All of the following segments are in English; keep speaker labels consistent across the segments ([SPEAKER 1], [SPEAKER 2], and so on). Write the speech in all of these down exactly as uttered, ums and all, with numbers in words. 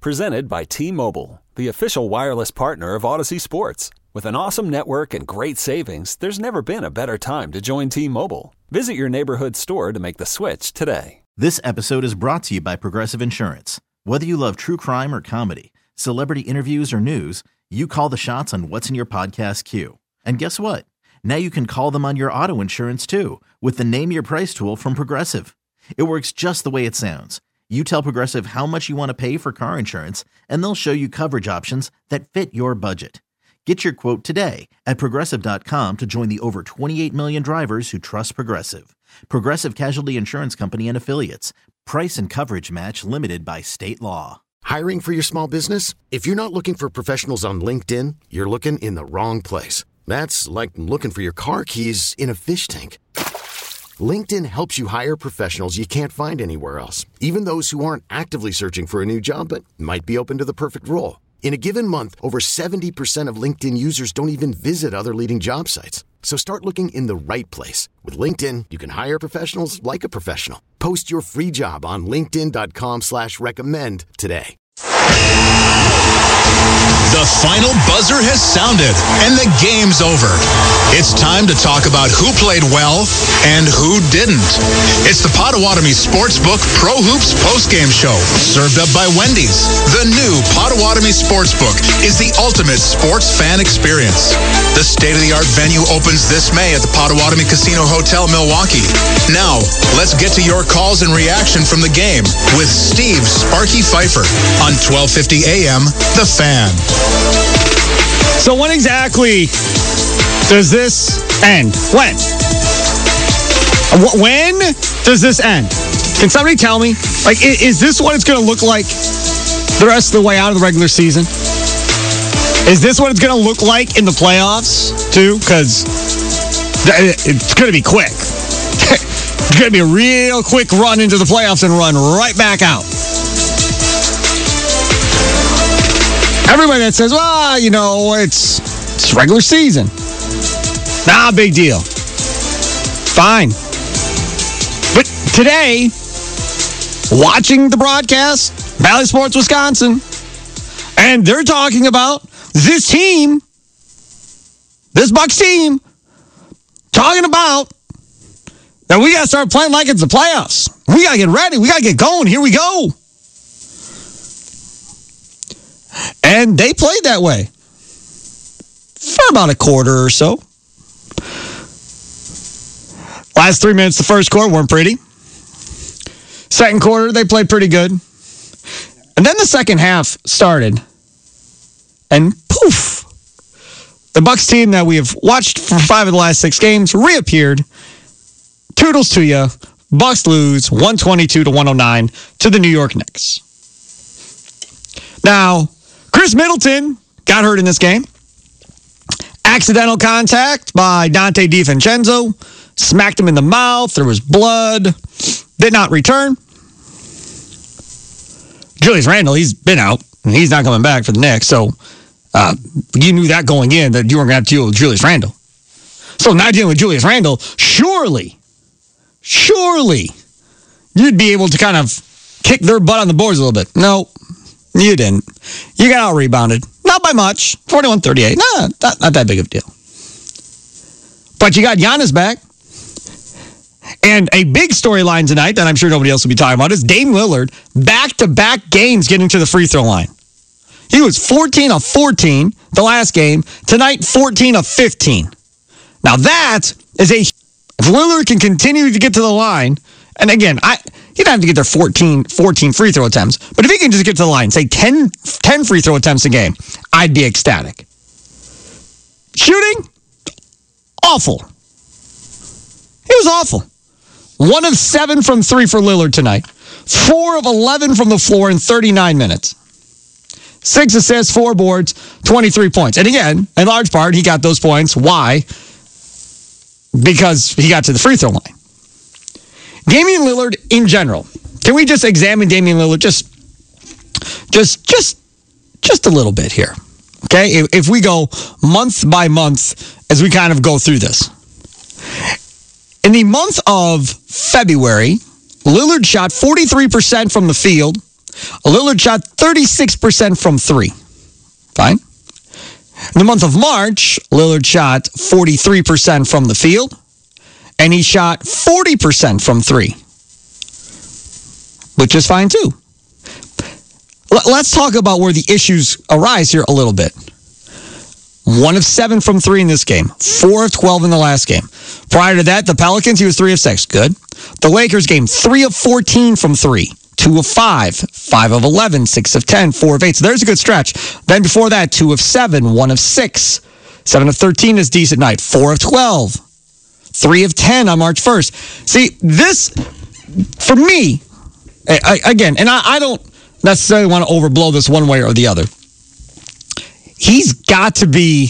[SPEAKER 1] Presented by T-Mobile, the official wireless partner of Odyssey Sports. With an awesome network and great savings, there's never been a better time to join T-Mobile. Visit your neighborhood store to make the switch today.
[SPEAKER 2] This episode is brought to you by Progressive Insurance. Whether you love true crime or comedy, celebrity interviews or news, you call the shots on what's in your podcast queue. And guess what? Now you can call them on your auto insurance too with the Name Your Price tool from Progressive. It works just the way it sounds. You tell Progressive how much you want to pay for car insurance, and they'll show you coverage options that fit your budget. Get your quote today at Progressive dot com to join the over twenty-eight million drivers who trust Progressive. Progressive Casualty Insurance Company and Affiliates. Price and coverage match limited by state law.
[SPEAKER 3] Hiring for your small business? If you're not looking for professionals on LinkedIn, you're looking in the wrong place. That's like looking for your car keys in a fish tank. LinkedIn helps you hire professionals you can't find anywhere else, even those who aren't actively searching for a new job but might be open to the perfect role. In a given month, over seventy percent of LinkedIn users don't even visit other leading job sites. So start looking in the right place. With LinkedIn, you can hire professionals like a professional. Post your free job on linkedin dot com slash recommend today.
[SPEAKER 4] The final buzzer has sounded, and the game's over. It's time to talk about who played well and who didn't. It's the Potawatomi Sportsbook Pro Hoops postgame show, served up by Wendy's. The new Potawatomi Sportsbook is the ultimate sports fan experience. The state-of-the-art venue opens this May at the Potawatomi Casino Hotel, Milwaukee. Now, let's get to your calls and reaction from the game with Steve Sparky Pfeiffer on twelve fifty a.m. The Fan.
[SPEAKER 5] So when exactly does this end? When? When does this end? Can somebody tell me? Like, is this what it's going to look like the rest of the way out of the regular season? Is this what it's going to look like in the playoffs, too? Because it's going to be quick. It's going to be a real quick run into the playoffs and run right back out. Everybody that says, well, you know, it's, it's regular season. Nah, big deal. Fine. But today, watching the broadcast, Valley Sports Wisconsin, and they're talking about this team, this Bucs team, talking about that we got to start playing like it's the playoffs. We got to get ready. We got to get going. Here we go. And they played that way for about a quarter or so. Last three minutes, the first quarter weren't pretty. Second quarter, they played pretty good. And then the second half started. And poof, the Bucs team that we have watched for five of the last six games reappeared. Toodles to you. Bucs lose one twenty-two to one oh nine to the New York Knicks. Now, Chris Middleton got hurt in this game. Accidental contact by Dante DiVincenzo. Smacked him in the mouth. There was blood. Did not return. Julius Randle, he's been out. And he's not coming back for the Knicks. So uh, you knew that going in that you weren't going to have to deal with Julius Randle. So now dealing with Julius Randle, surely, surely you'd be able to kind of kick their butt on the boards a little bit. No. You didn't. You got out-rebounded. Not by much. forty-one thirty-eight. Nah, not, not that big of a deal. But you got Giannis back. And a big storyline tonight that I'm sure nobody else will be talking about is Dame Lillard, back-to-back games getting to the free throw line. He was fourteen of fourteen the last game. Tonight, fourteen of fifteen. Now that is a... If Lillard can continue to get to the line, and again, I... He doesn't have to get there fourteen, fourteen free throw attempts. But if he can just get to the line, say ten, ten free throw attempts a game, I'd be ecstatic. Shooting? Awful. It was awful. One of seven from three for Lillard tonight. Four of eleven from the floor in thirty-nine minutes. Six assists, four boards, twenty-three points. And again, in large part, he got those points. Why? Because he got to the free throw line. Damian Lillard in general. Can we just examine Damian Lillard just, just, just, just a little bit here? Okay, if, if we go month by month as we kind of go through this. In the month of February, Lillard shot forty-three percent from the field, Lillard shot thirty-six percent from three. Fine. In the month of March, Lillard shot forty-three percent from the field, and he shot forty percent from three, which is fine too. Let's talk about where the issues arise here a little bit. One of seven from three in this game. Four of twelve in the last game. Prior to that, the Pelicans, he was three of six. Good. The Lakers game, three of fourteen from three. Two of five. Five of eleven. Six of ten. Four of eight. So there's a good stretch. Then before that, two of seven. One of six. Seven of thirteen is decent night. Four of twelve. Three of ten on March first. See, this, for me, I, again, and I, I don't necessarily want to overblow this one way or the other. He's got to be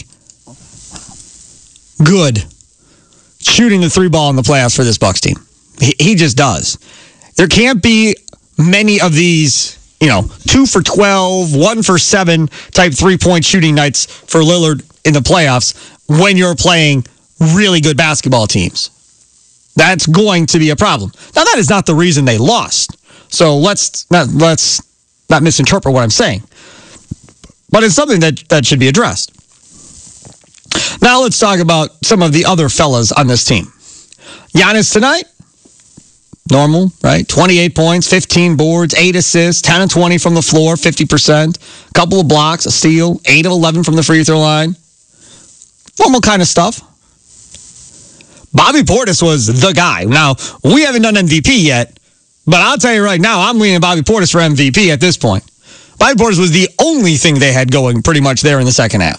[SPEAKER 5] good shooting the three ball in the playoffs for this Bucks team. He, he just does. There can't be many of these, you know, two for twelve, one for seven type three-point shooting nights for Lillard in the playoffs when you're playing really good basketball teams. That's going to be a problem. Now, that is not the reason they lost. So let's not, let's not misinterpret what I'm saying. But it's something that, that should be addressed. Now let's talk about some of the other fellas on this team. Giannis tonight, normal, right? twenty-eight points, fifteen boards, eight assists, ten and twenty from the floor, fifty percent. A couple of blocks, a steal, eight of eleven from the free throw line. Normal kind of stuff. Bobby Portis was the guy. Now, we haven't done M V P yet, but I'll tell you right now, I'm leaning Bobby Portis for M V P at this point. Bobby Portis was the only thing they had going pretty much there in the second half.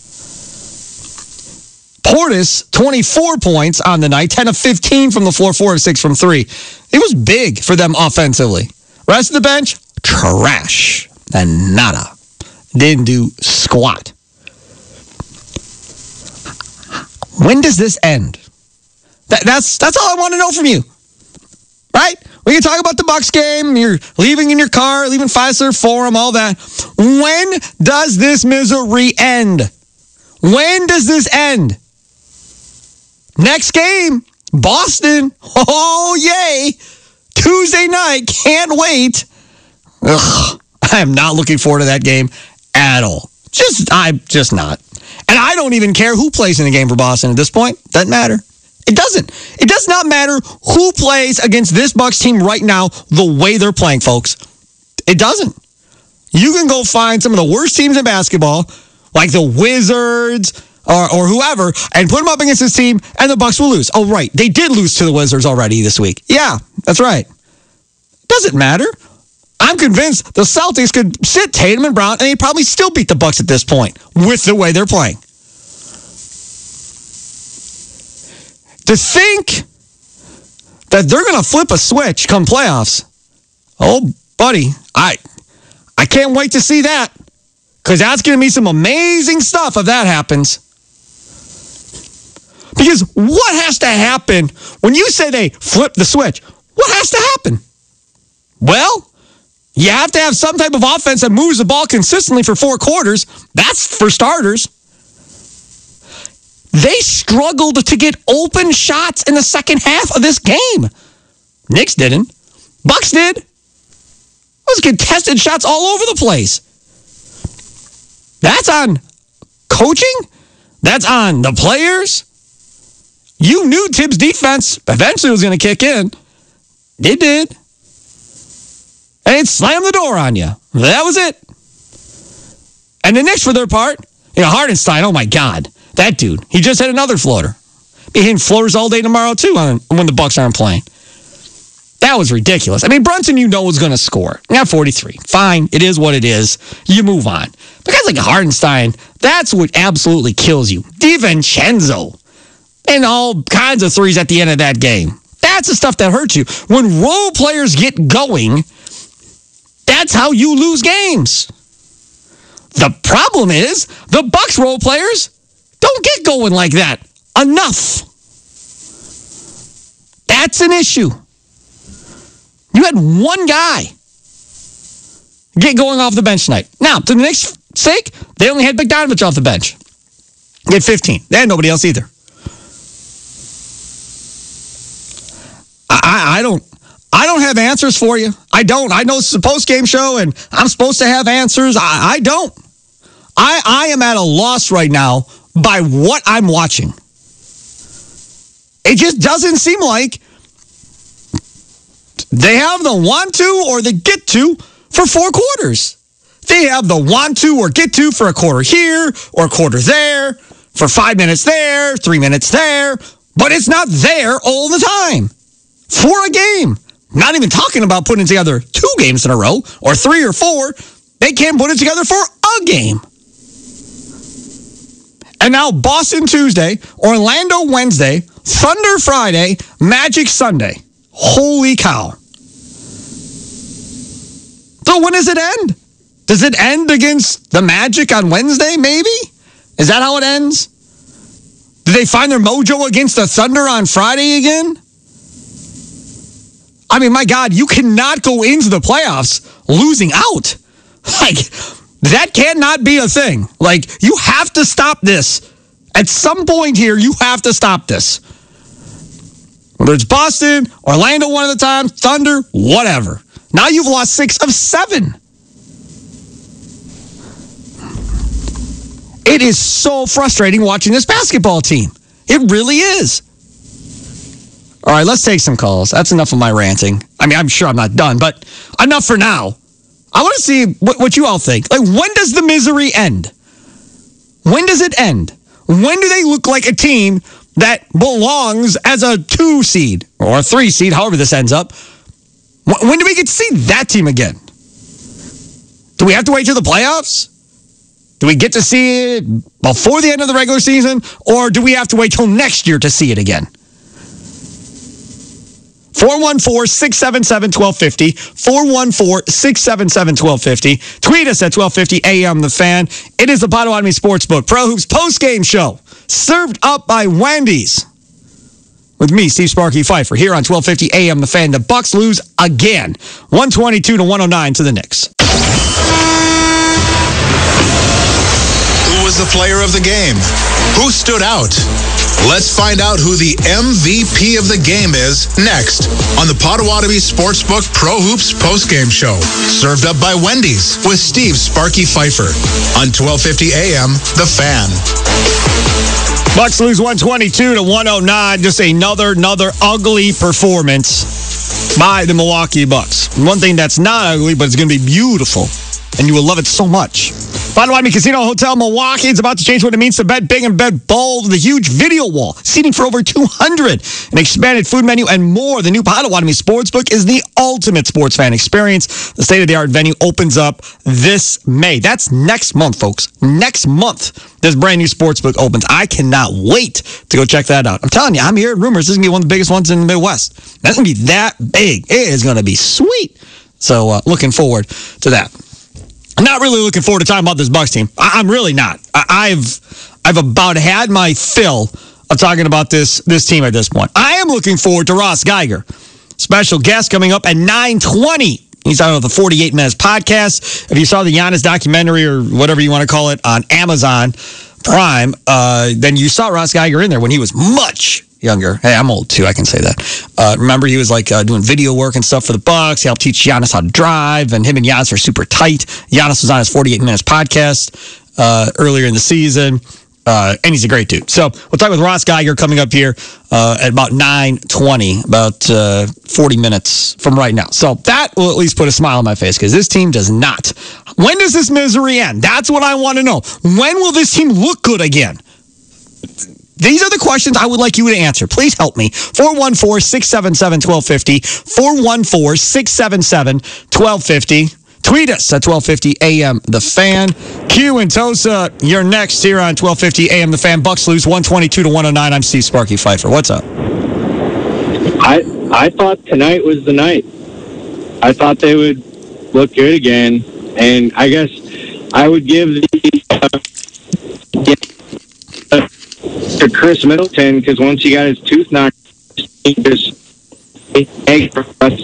[SPEAKER 5] Portis, twenty-four points on the night, ten of fifteen from the floor, four of six from three. It was big for them offensively. Rest of the bench, trash. And nada. Didn't do squat. When does this end? That, that's, that's all I want to know from you. Right? We can talk about the Bucks game. You're leaving in your car, leaving Fiserv Forum, all that. When does this misery end? When does this end? Next game, Boston. Oh, yay. Tuesday night. Can't wait. Ugh, I am not looking forward to that game at all. Just, I'm just not. And I don't even care who plays in the game for Boston at this point. Doesn't matter. It doesn't. It does not matter who plays against this Bucks team right now the way they're playing, folks. It doesn't. You can go find some of the worst teams in basketball, like the Wizards or, or whoever, and put them up against this team, and the Bucks will lose. Oh, right. They did lose to the Wizards already this week. Yeah, that's right. It doesn't matter. I'm convinced the Celtics could sit Tatum and Brown, and they'd probably still beat the Bucks at this point with the way they're playing. To think that they're going to flip a switch come playoffs, oh, buddy, I I can't wait to see that, because that's going to be some amazing stuff if that happens. Because what has to happen when you say they flip the switch? What has to happen? Well, you have to have some type of offense that moves the ball consistently for four quarters. That's for starters. They struggled to get open shots in the second half of this game. Knicks didn't. Bucks did. Those contested shots all over the place. That's on coaching. That's on the players. You knew Tibbs' defense eventually was going to kick in. It did. And it slammed the door on you. That was it. And the Knicks, for their part, you know, Hartenstein, oh my God. That dude, he just had another floater. Be hitting floaters all day tomorrow, too, on, when the Bucks aren't playing. That was ridiculous. I mean, Brunson, you know, was going to score. Got forty-three. Fine. It is what it is. You move on. But guys like Hartenstein, that's what absolutely kills you. DiVincenzo. And all kinds of threes at the end of that game. That's the stuff that hurts you. When role players get going, that's how you lose games. The problem is, the Bucks role players don't get going like that enough. That's an issue. You had one guy get going off the bench tonight. Now, to the Knicks' sake, they only had Bogdanović off the bench. He had fifteen. They had nobody else either. I, I don't, I don't have answers for you. I don't. I know it's a post-game show, and I'm supposed to have answers. I, I don't. I, I am at a loss right now by what I'm watching. It just doesn't seem like they have the want to or the get to for four quarters. They have the want to or get to for a quarter here or a quarter there, for five minutes there, three minutes there, but it's not there all the time for a game. Not even talking about putting together two games in a row or three or four. They can't put it together for a game. And now Boston Tuesday, Orlando Wednesday, Thunder Friday, Magic Sunday. Holy cow. So when does it end? Does it end against the Magic on Wednesday, maybe? Is that how it ends? Do they find their mojo against the Thunder on Friday again? I mean, my God, you cannot go into the playoffs losing out. Like, that cannot be a thing. Like, you have to stop this. At some point here, you have to stop this. Whether it's Boston, Orlando one at a time, Thunder, whatever. Now you've lost six of seven. It is so frustrating watching this basketball team. It really is. All right, let's take some calls. That's enough of my ranting. I mean, I'm sure I'm not done, but enough for now. I want to see what, what you all think. Like, when does the misery end? When does it end? When do they look like a team that belongs as a two seed or a three seed, however this ends up? When do we get to see that team again? Do we have to wait till the playoffs? Do we get to see it before the end of the regular season? Or do we have to wait till next year to see it again? four one four, six seven seven, one two five zero. four one four, six seven seven, one two five zero. Tweet us at twelve fifty A M The Fan. It is the Potawatomi Sportsbook Pro Hoops post-game show. Served up by Wendy's. With me, Steve Sparky Pfeiffer, here on twelve fifty A M The Fan. The Bucks lose again. one twenty-two to one oh nine to the Knicks.
[SPEAKER 4] Who was the player of the game? Who stood out? Let's find out who the M V P of the game is next on the Potawatomi Sportsbook Pro Hoops postgame show. Served up by Wendy's with Steve Sparky Pfeiffer on twelve fifty A M The Fan.
[SPEAKER 5] Bucks lose one twenty-two to one oh nine. Just another, another ugly performance by the Milwaukee Bucks. One thing that's not ugly, but it's going to be beautiful, and you will love it so much. Potawatomi Casino Hotel Milwaukee is about to change what it means to bet big and bet bold with a huge video wall, seating for over two hundred, an expanded food menu, and more. The new Potawatomi Sportsbook is the ultimate sports fan experience. The state-of-the-art venue opens up this May. That's next month, folks. Next month, this brand new sportsbook opens. I cannot wait to go check that out. I'm telling you, I'm hearing rumors this is going to be one of the biggest ones in the Midwest. That's going to be that big. It is going to be sweet. So, uh, looking forward to that. I'm not really looking forward to talking about this Bucks team. I- I'm really not. I- I've I've about had my fill of talking about this this team at this point. I am looking forward to Ross Geiger. Special guest coming up at nine twenty. He's on the forty-eight Minutes podcast. If you saw the Giannis documentary or whatever you want to call it on Amazon Prime, uh, then you saw Ross Geiger in there when he was much younger. Hey, I'm old too. I can say that. Uh, remember, he was like uh, doing video work and stuff for the Bucks. He helped teach Giannis how to drive, and him and Giannis are super tight. Giannis was on his forty-eight Minutes podcast uh, earlier in the season, uh, and he's a great dude. So we'll talk with Ross Geiger coming up here uh, at about nine twenty, about uh, forty minutes from right now. So that will at least put a smile on my face, because this team does not. When does this misery end? That's what I want to know. When will this team look good again? These are the questions I would like you to answer. Please help me. four one four, six seven seven, one two five zero. four one four, six seven seven, one two five zero. Tweet us at twelve fifty A M The Fan. Q and Tosa, you're next here on twelve fifty A M The Fan. Bucks lose one twenty-two to one oh nine. I'm Steve Sparky Pfeiffer. What's up?
[SPEAKER 6] I I thought tonight was the night. I thought they would look good again. And I guess I would give the... Uh, to Chris Middleton, because once he got his tooth knocked, he just egg for us.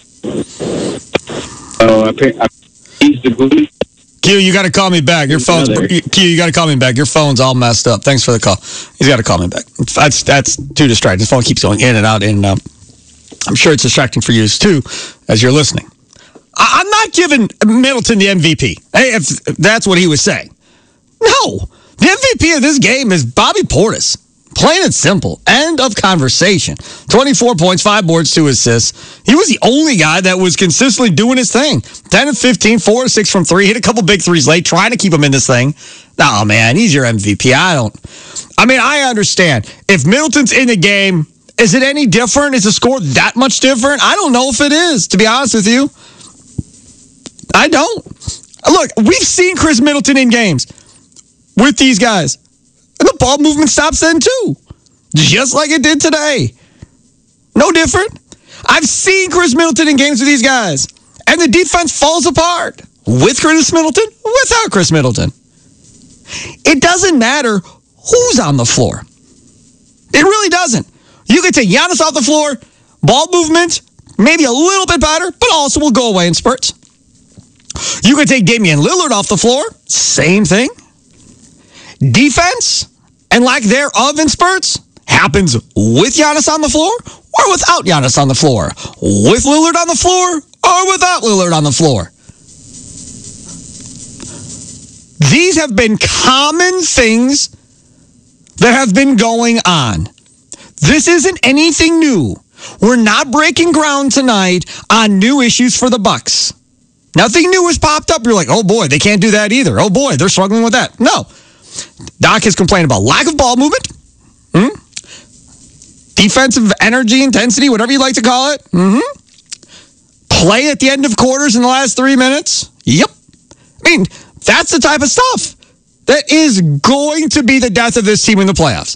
[SPEAKER 6] So I he's the glue.
[SPEAKER 5] Q, you got to call me back. Your phone's Q. You got to call me back. Your phone's all messed up. Thanks for the call. He's got to call me back. That's that's too distracting. His phone keeps going in and out, in and out. I'm sure it's distracting for you too, as you're listening. I- I'm not giving Middleton the M V P, if that's what he was saying. No, the M V P of this game is Bobby Portis. Plain and simple. End of conversation. twenty-four points, five boards, two assists. He was the only guy that was consistently doing his thing. ten of fifteen, four to six from three. Hit a couple big threes late, trying to keep him in this thing. No, man, he's your M V P. I don't. I mean, I understand. If Middleton's in the game, is it any different? Is the score that much different? I don't know if it is, to be honest with you. I don't. Look, we've seen Chris Middleton in games with these guys. And the ball movement stops then too. Just like it did today. No different. I've seen Chris Middleton in games with these guys. And the defense falls apart. With Chris Middleton, without Chris Middleton. It doesn't matter who's on the floor. It really doesn't. You could take Giannis off the floor. Ball movement, maybe a little bit better, but also will go away in spurts. You could take Damian Lillard off the floor. Same thing. Defense and lack thereof in spurts happens with Giannis on the floor or without Giannis on the floor. With Lillard on the floor or without Lillard on the floor. These have been common things that have been going on. This isn't anything new. We're not breaking ground tonight on new issues for the Bucks. Nothing new has popped up. You're like, oh boy, they can't do that either. Oh boy, they're struggling with that. No. Doc has complained about lack of ball movement. Hmm? Defensive energy, intensity, whatever you like to call it. Mm-hmm. Play at the end of quarters in the last three minutes. Yep. I mean, that's the type of stuff that is going to be the death of this team in the playoffs.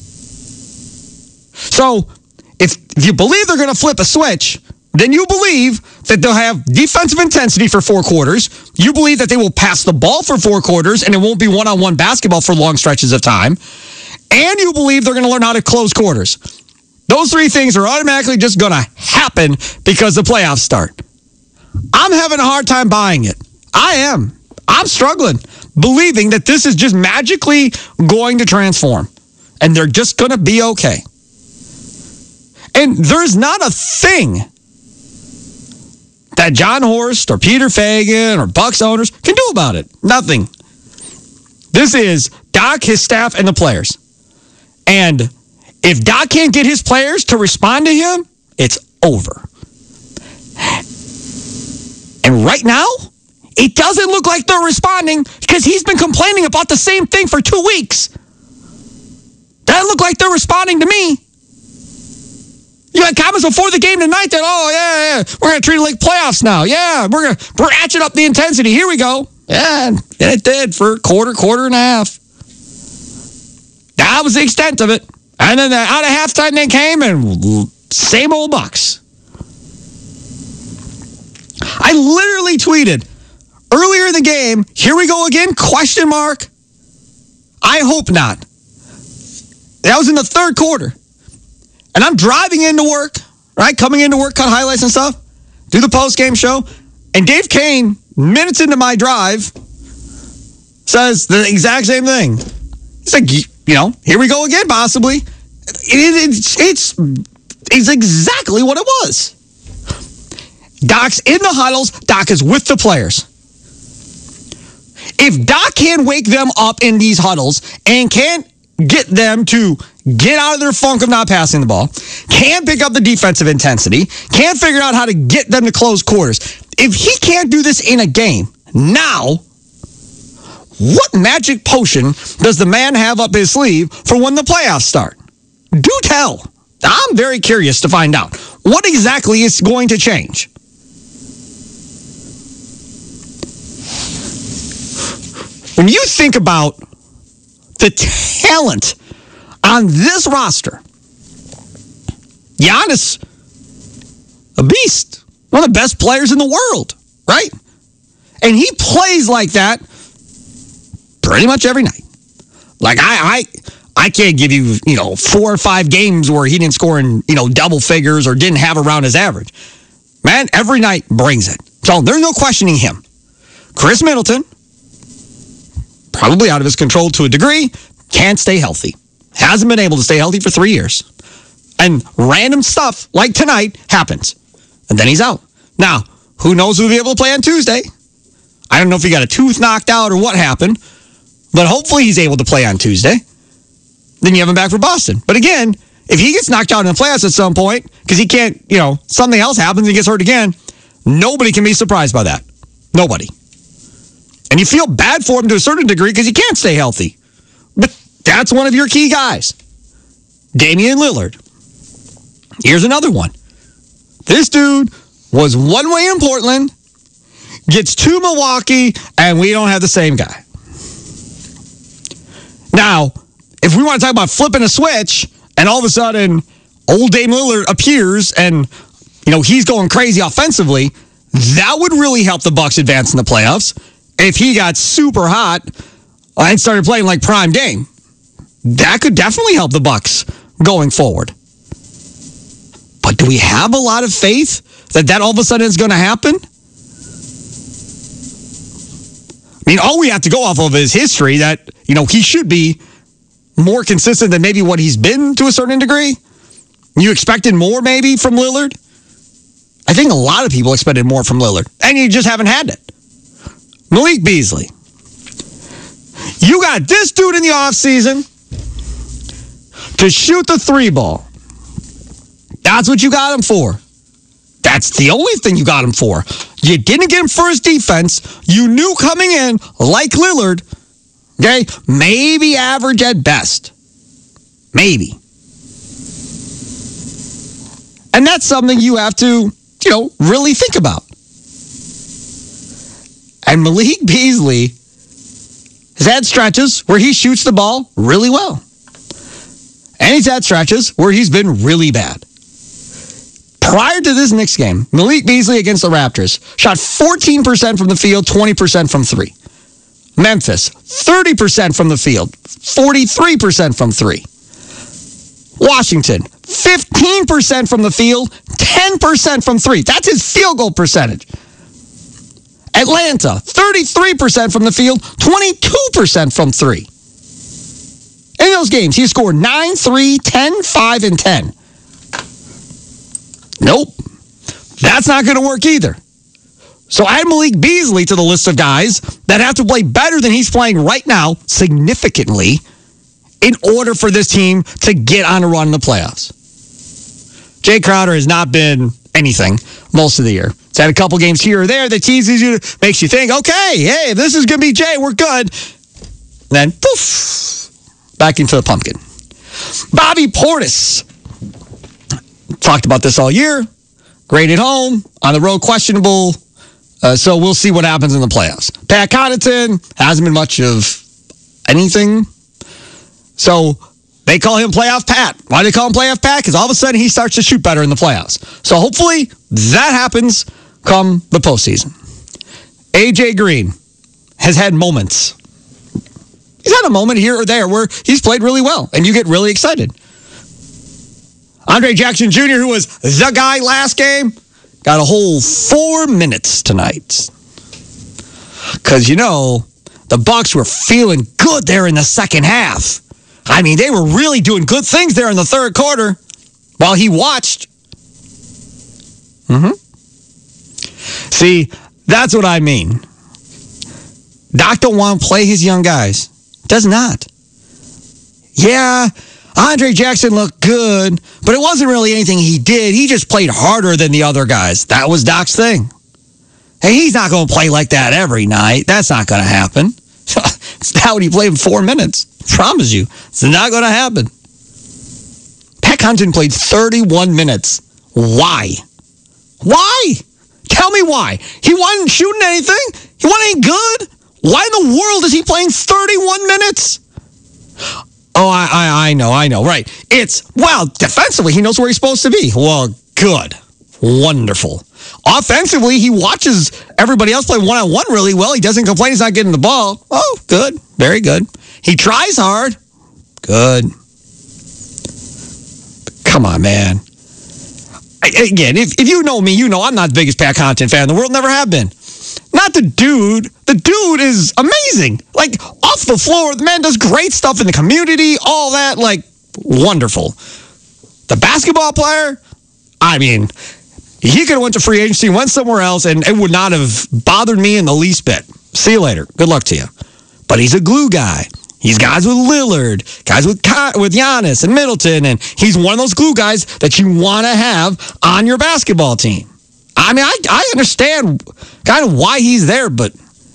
[SPEAKER 5] So, if, if you believe they're going to flip a switch, then you believe that they'll have defensive intensity for four quarters. You believe that they will pass the ball for four quarters and it won't be one-on-one basketball for long stretches of time. And you believe they're going to learn how to close quarters. Those three things are automatically just going to happen because the playoffs start. I'm having a hard time buying it. I am. I'm struggling, believing that this is just magically going to transform. And they're just going to be okay. And there's not a thing that John Horst or Peter Fagan or Bucks owners can do about it. Nothing. This is Doc, his staff, and the players. And if Doc can't get his players to respond to him, it's over. And right now, it doesn't look like they're responding because he's been complaining about the same thing for two weeks. Doesn't look like they're responding to me. You had comments before the game tonight that, oh, yeah, yeah, we're going to treat it like playoffs now. Yeah, we're going to ratchet up the intensity. Here we go. Yeah, and it did for a quarter, quarter and a half. That was the extent of it. And then out of halftime they came and same old Bucks. I literally tweeted earlier in the game, here we go again, question mark. I hope not. That was in the third quarter. And I'm driving into work, right? Coming into work, cut highlights and stuff. Do the post-game show. And Dave Kane, minutes into my drive, says the exact same thing. He's like, you know, here we go again, possibly. It, it's, it's, it's exactly what it was. Doc's in the huddles. Doc is with the players. If Doc can't wake them up in these huddles and can't get them to get out of their funk of not passing the ball, can't pick up the defensive intensity, can't figure out how to get them to close quarters. If he can't do this in a game, now, what magic potion does the man have up his sleeve for when the playoffs start? Do tell. I'm very curious to find out. What exactly is going to change? When you think about the talent on this roster, Giannis, a beast, one of the best players in the world, right? And he plays like that pretty much every night. Like I, I, I can't give you, you know, four or five games where he didn't score in, you know, double figures or didn't have around his average. Man, every night brings it. So there's no questioning him. Chris Middleton, probably out of his control to a degree, can't stay healthy. Hasn't been able to stay healthy for three years. And random stuff like tonight happens. And then he's out. Now, who knows who will be able to play on Tuesday? I don't know if he got a tooth knocked out or what happened, but hopefully he's able to play on Tuesday. Then you have him back for Boston. But again, if he gets knocked out in the playoffs at some point, because he can't, you know, something else happens and he gets hurt again, nobody can be surprised by that. Nobody. And you feel bad for him to a certain degree because he can't stay healthy. But that's one of your key guys. Damian Lillard. Here's another one. This dude was one way in Portland, gets to Milwaukee, and we don't have the same guy. Now, if we want to talk about flipping a switch, and all of a sudden, old Dame Lillard appears, and you know he's going crazy offensively, that would really help the Bucks advance in the playoffs. If he got super hot and started playing like prime Dame, that could definitely help the Bucks going forward. But do we have a lot of faith that that all of a sudden is going to happen? I mean, all we have to go off of is history that, you know, he should be more consistent than maybe what he's been to a certain degree. You expected more maybe from Lillard? I think a lot of people expected more from Lillard, and you just haven't had it. Malik Beasley. You got this dude in the offseason to shoot the three ball. That's what you got him for. That's the only thing you got him for. You didn't get him for his defense. You knew coming in, like Lillard, okay, maybe average at best. Maybe. And that's something you have to, you know, really think about. And Malik Beasley has had stretches where he shoots the ball really well. And he's had stretches where he's been really bad. Prior to this Knicks game, Malik Beasley against the Raptors shot fourteen percent from the field, twenty percent from three. Memphis, thirty percent from the field, forty-three percent from three. Washington, fifteen percent from the field, ten percent from three. That's his field goal percentage. Atlanta, thirty-three percent from the field, twenty-two percent from three. In those games, he scored nine, three, ten, five, and ten. Nope. That's not going to work either. So add Malik Beasley to the list of guys that have to play better than he's playing right now, significantly, in order for this team to get on a run in the playoffs. Jay Crowder has not been anything most of the year. He's had a couple games here or there that teases you, makes you think, okay, hey, this is going to be Jay, we're good. And then, poof, back into the pumpkin. Bobby Portis. Talked about this all year. Great at home. On the road, questionable. Uh, so we'll see what happens in the playoffs. Pat Connaughton hasn't been much of anything. So they call him Playoff Pat. Why do they call him Playoff Pat? Because all of a sudden he starts to shoot better in the playoffs. So hopefully that happens come the postseason. A J Green has had moments. He's had a moment here or there where he's played really well, and you get really excited. Andre Jackson Junior, who was the guy last game, got a whole four minutes tonight. Because, you know, the Bucks were feeling good there in the second half. I mean, they were really doing good things there in the third quarter while he watched. Mm-hmm. See, that's what I mean. Doc don't want to play his young guys. Does not. Yeah, Andre Jackson looked good, but it wasn't really anything he did. He just played harder than the other guys. That was Doc's thing. Hey, he's not going to play like that every night. That's not going to happen. It's not when you play him four minutes. I promise you. It's not going to happen. Pat Connaughton played thirty-one minutes. Why? Why? Tell me why. He wasn't shooting anything. He wasn't any good. Why in the world is he playing thirty-one minutes? Oh, I, I, I know, I know. Right. It's, well, defensively, he knows where he's supposed to be. Well, good. Wonderful. Offensively, he watches everybody else play one-on-one really well. He doesn't complain he's not getting the ball. Oh, good. Very good. He tries hard. Good. Come on, man. I, again, if, if you know me, you know I'm not the biggest Pat Connaughton fan in the world. Never have been. Not the dude. The dude is amazing. Like, off the floor, the man does great stuff in the community, all that, like, wonderful. The basketball player, I mean, he could have went to free agency, went somewhere else, and it would not have bothered me in the least bit. See you later. Good luck to you. But he's a glue guy. He's guys with Lillard, guys with with Giannis and Middleton, and he's one of those glue guys that you want to have on your basketball team. I mean, I, I understand kind of why he's there, but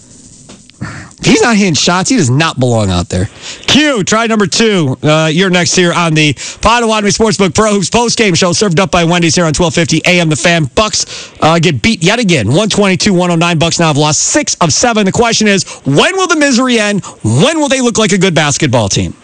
[SPEAKER 5] if he's not hitting shots, he does not belong out there. Q, try number two. Uh, you're next here on the Potawatomi Sportsbook Pro Hoops postgame show, served up by Wendy's here on twelve fifty A M The Fan. Bucks uh, get beat yet again, one twenty-two one oh nine. Bucks now have lost six of seven. The question is, when will the misery end? When will they look like a good basketball team?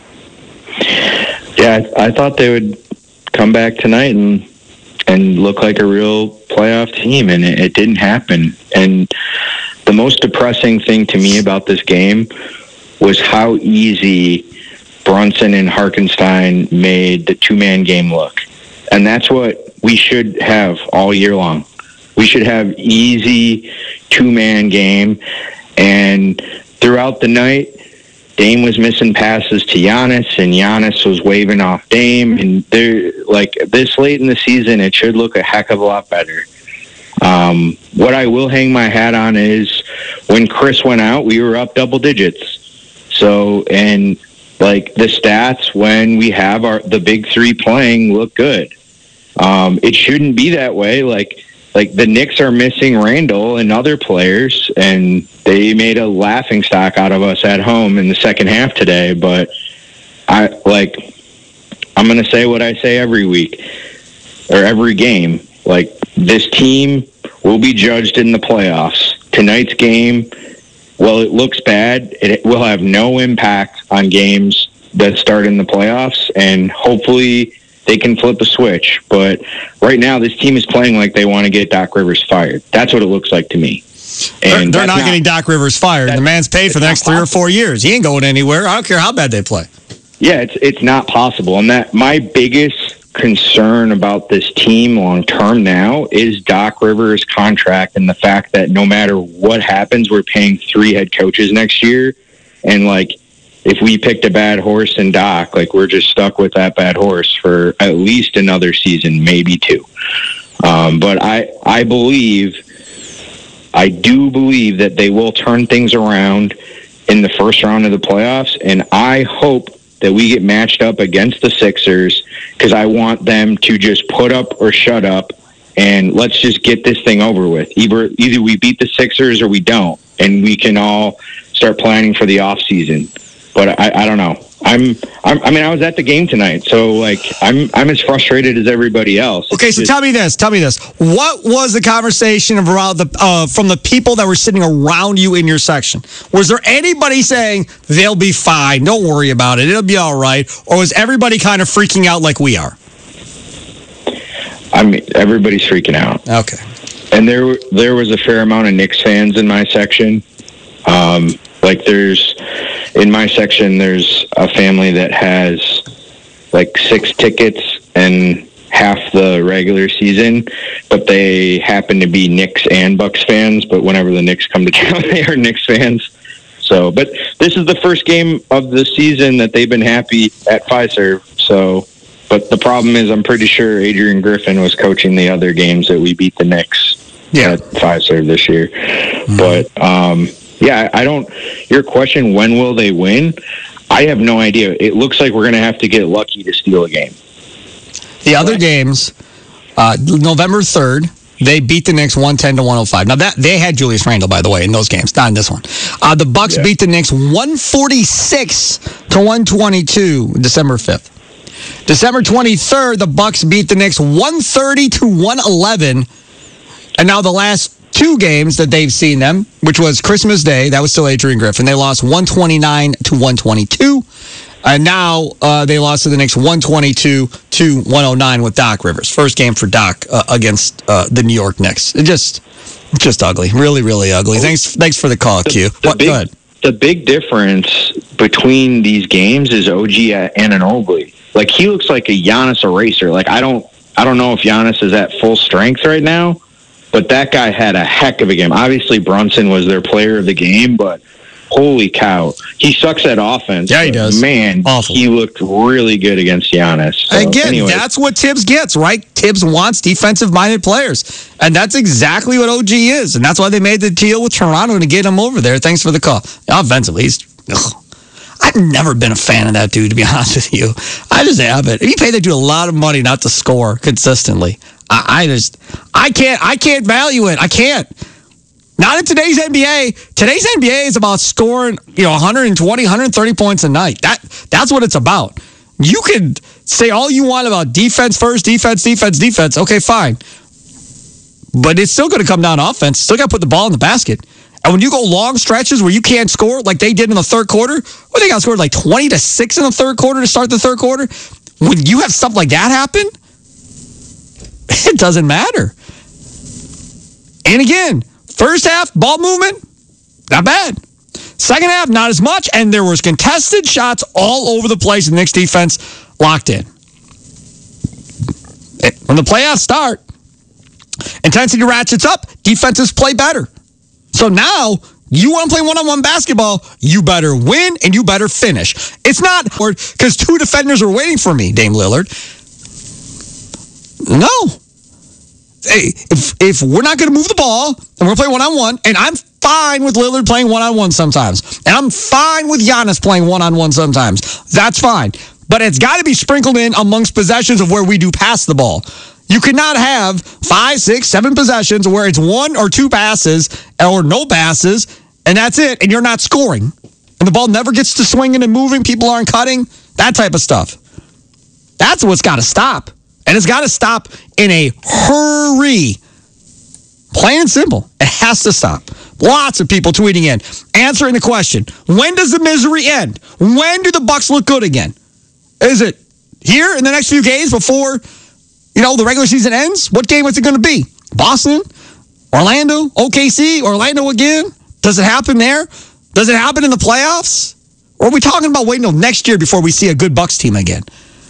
[SPEAKER 6] Yeah, I, I thought they would come back tonight and and look like a real playoff team, and it, it didn't happen. And the most depressing thing to me about this game was how easy Brunson and Hartenstein made the two-man game look. And that's what we should have all year long. We should have easy two-man game. And throughout the night, Dame was missing passes to Giannis, and Giannis was waving off Dame. And they're like, this late in the season, it should look a heck of a lot better. Um, what I will hang my hat on is when Chris went out, we were up double digits. So, and like the stats when we have our the big three playing look good. Um, it shouldn't be that way. Like, like the Knicks are missing Randall and other players, and they made a laughing stock out of us at home in the second half today. But I like, I'm going to say what I say every week or every game. Like, this team will be judged in the playoffs. Tonight's game, well, it looks bad. It will have no impact on games that start in the playoffs, and hopefully they can flip a switch. But right now, this team is playing like they want to get Doc Rivers fired. That's what it looks like to me.
[SPEAKER 5] And they're, they're not, not getting Doc Rivers fired. The man's paid for the next three or four years. He ain't going anywhere. I don't care how bad they play.
[SPEAKER 6] Yeah, it's it's not possible. And that my biggest concern about this team long term now is Doc Rivers' contract, and the fact that no matter what happens, we're paying three head coaches next year. And like, if we picked a bad horse in Doc, like, we're just stuck with that bad horse for at least another season, maybe two. Um, but I, I believe, I do believe that they will turn things around in the first round of the playoffs. And I hope that we get matched up against the Sixers, because I want them to just put up or shut up, and let's just get this thing over with. Either either we beat the Sixers or we don't, and we can all start planning for the off season. But I, I don't know. I'm, I'm I mean, I was at the game tonight, so like I'm I'm as frustrated as everybody else. It's
[SPEAKER 5] okay, so
[SPEAKER 6] just,
[SPEAKER 5] tell me this. Tell me this. What was the conversation around the uh, from the people that were sitting around you in your section? Was there anybody saying they'll be fine? Don't worry about it. It'll be all right. Or was everybody kind of freaking out like we are?
[SPEAKER 6] I mean, everybody's freaking out.
[SPEAKER 5] Okay.
[SPEAKER 6] And there there was a fair amount of Knicks fans in my section. Um, like there's in my section, there's a family that has like six tickets and half the regular season, but they happen to be Knicks and Bucks fans. But whenever the Knicks come to town, they are Knicks fans. So, but this is the first game of the season that they've been happy at Fiserv. So, but the problem is, I'm pretty sure Adrian Griffin was coaching the other games that we beat the Knicks yeah. at Fiserv this year. Mm-hmm. But, um, yeah, I don't. Your question, when will they win? I have no idea. It looks like we're going to have to get lucky to steal a game.
[SPEAKER 5] The other right. games, uh, November third, they beat the Knicks one ten to one oh five. Now, that they had Julius Randle, by the way, in those games, not in this one. Uh, the Bucks yeah. beat the Knicks one forty-six to one twenty-two December fifth. December twenty-third, the Bucks beat the Knicks one thirty to one eleven. And now the last two games that they've seen them, which was Christmas Day, that was still Adrian Griffin. They lost one twenty-nine to one twenty-two. And now uh, they lost to the Knicks one twenty-two to one oh nine with Doc Rivers. First game for Doc uh, against uh, the New York Knicks. It just, just ugly. Really, really ugly. Thanks thanks for the call,
[SPEAKER 6] the,
[SPEAKER 5] Q.
[SPEAKER 6] The
[SPEAKER 5] what,
[SPEAKER 6] big,
[SPEAKER 5] go ahead.
[SPEAKER 6] The big difference between these games is O G Anunoby. Like, he looks like a Giannis eraser. Like, I don't, I don't know if Giannis is at full strength right now, but that guy had a heck of a game. Obviously, Brunson was their player of the game, but holy cow, he sucks at offense.
[SPEAKER 5] Yeah, he does.
[SPEAKER 6] Man,
[SPEAKER 5] Awful.
[SPEAKER 6] He looked really good against Giannis. So,
[SPEAKER 5] Again,
[SPEAKER 6] anyway.
[SPEAKER 5] that's what Tibbs gets, right? Tibbs wants defensive-minded players, and that's exactly what O G is, and that's why they made the deal with Toronto to get him over there. Thanks for the call. Offensively, he's... Ugh. I've never been a fan of that dude, to be honest with you. I just haven't. You pay that dude a lot of money not to score consistently. I, I just, I can't, I can't value it. I can't. Not in today's N B A. Today's N B A is about scoring, you know, one twenty, one thirty points a night. That, that's what it's about. You can say all you want about defense first, defense, defense, defense. Okay, fine. But it's still going to come down to offense. Still got to put the ball in the basket. And when you go long stretches where you can't score like they did in the third quarter, well, they got scored like twenty to six in the third quarter to start the third quarter. When you have stuff like that happen, it doesn't matter. And again, first half, ball movement, not bad. Second half, not as much. And there was contested shots all over the place. And Knicks defense locked in. When the playoffs start, intensity ratchets up, defenses play better. So now, you want to play one-on-one basketball, you better win and you better finish. It's not hard because two defenders are waiting for me, Dame Lillard. No. Hey, if, if we're not going to move the ball and we're playing one-on-one, and I'm fine with Lillard playing one-on-one sometimes, and I'm fine with Giannis playing one-on-one sometimes, that's fine. But it's got to be sprinkled in amongst possessions of where we do pass the ball. You cannot have five, six, seven possessions where it's one or two passes or no passes, and that's it, and you're not scoring. And the ball never gets to swinging and moving. People aren't cutting. That type of stuff. That's what's got to stop. And it's got to stop in a hurry. Plain and simple. It has to stop. Lots of people tweeting in, answering the question, when does the misery end? When do the Bucks look good again? Is it here in the next few days before... You know, the regular season ends? What game is it going to be? Boston? Orlando? O K C? Orlando again? Does it happen there? Does it happen in the playoffs? Or are we talking about waiting until next year before we see a good Bucks team again?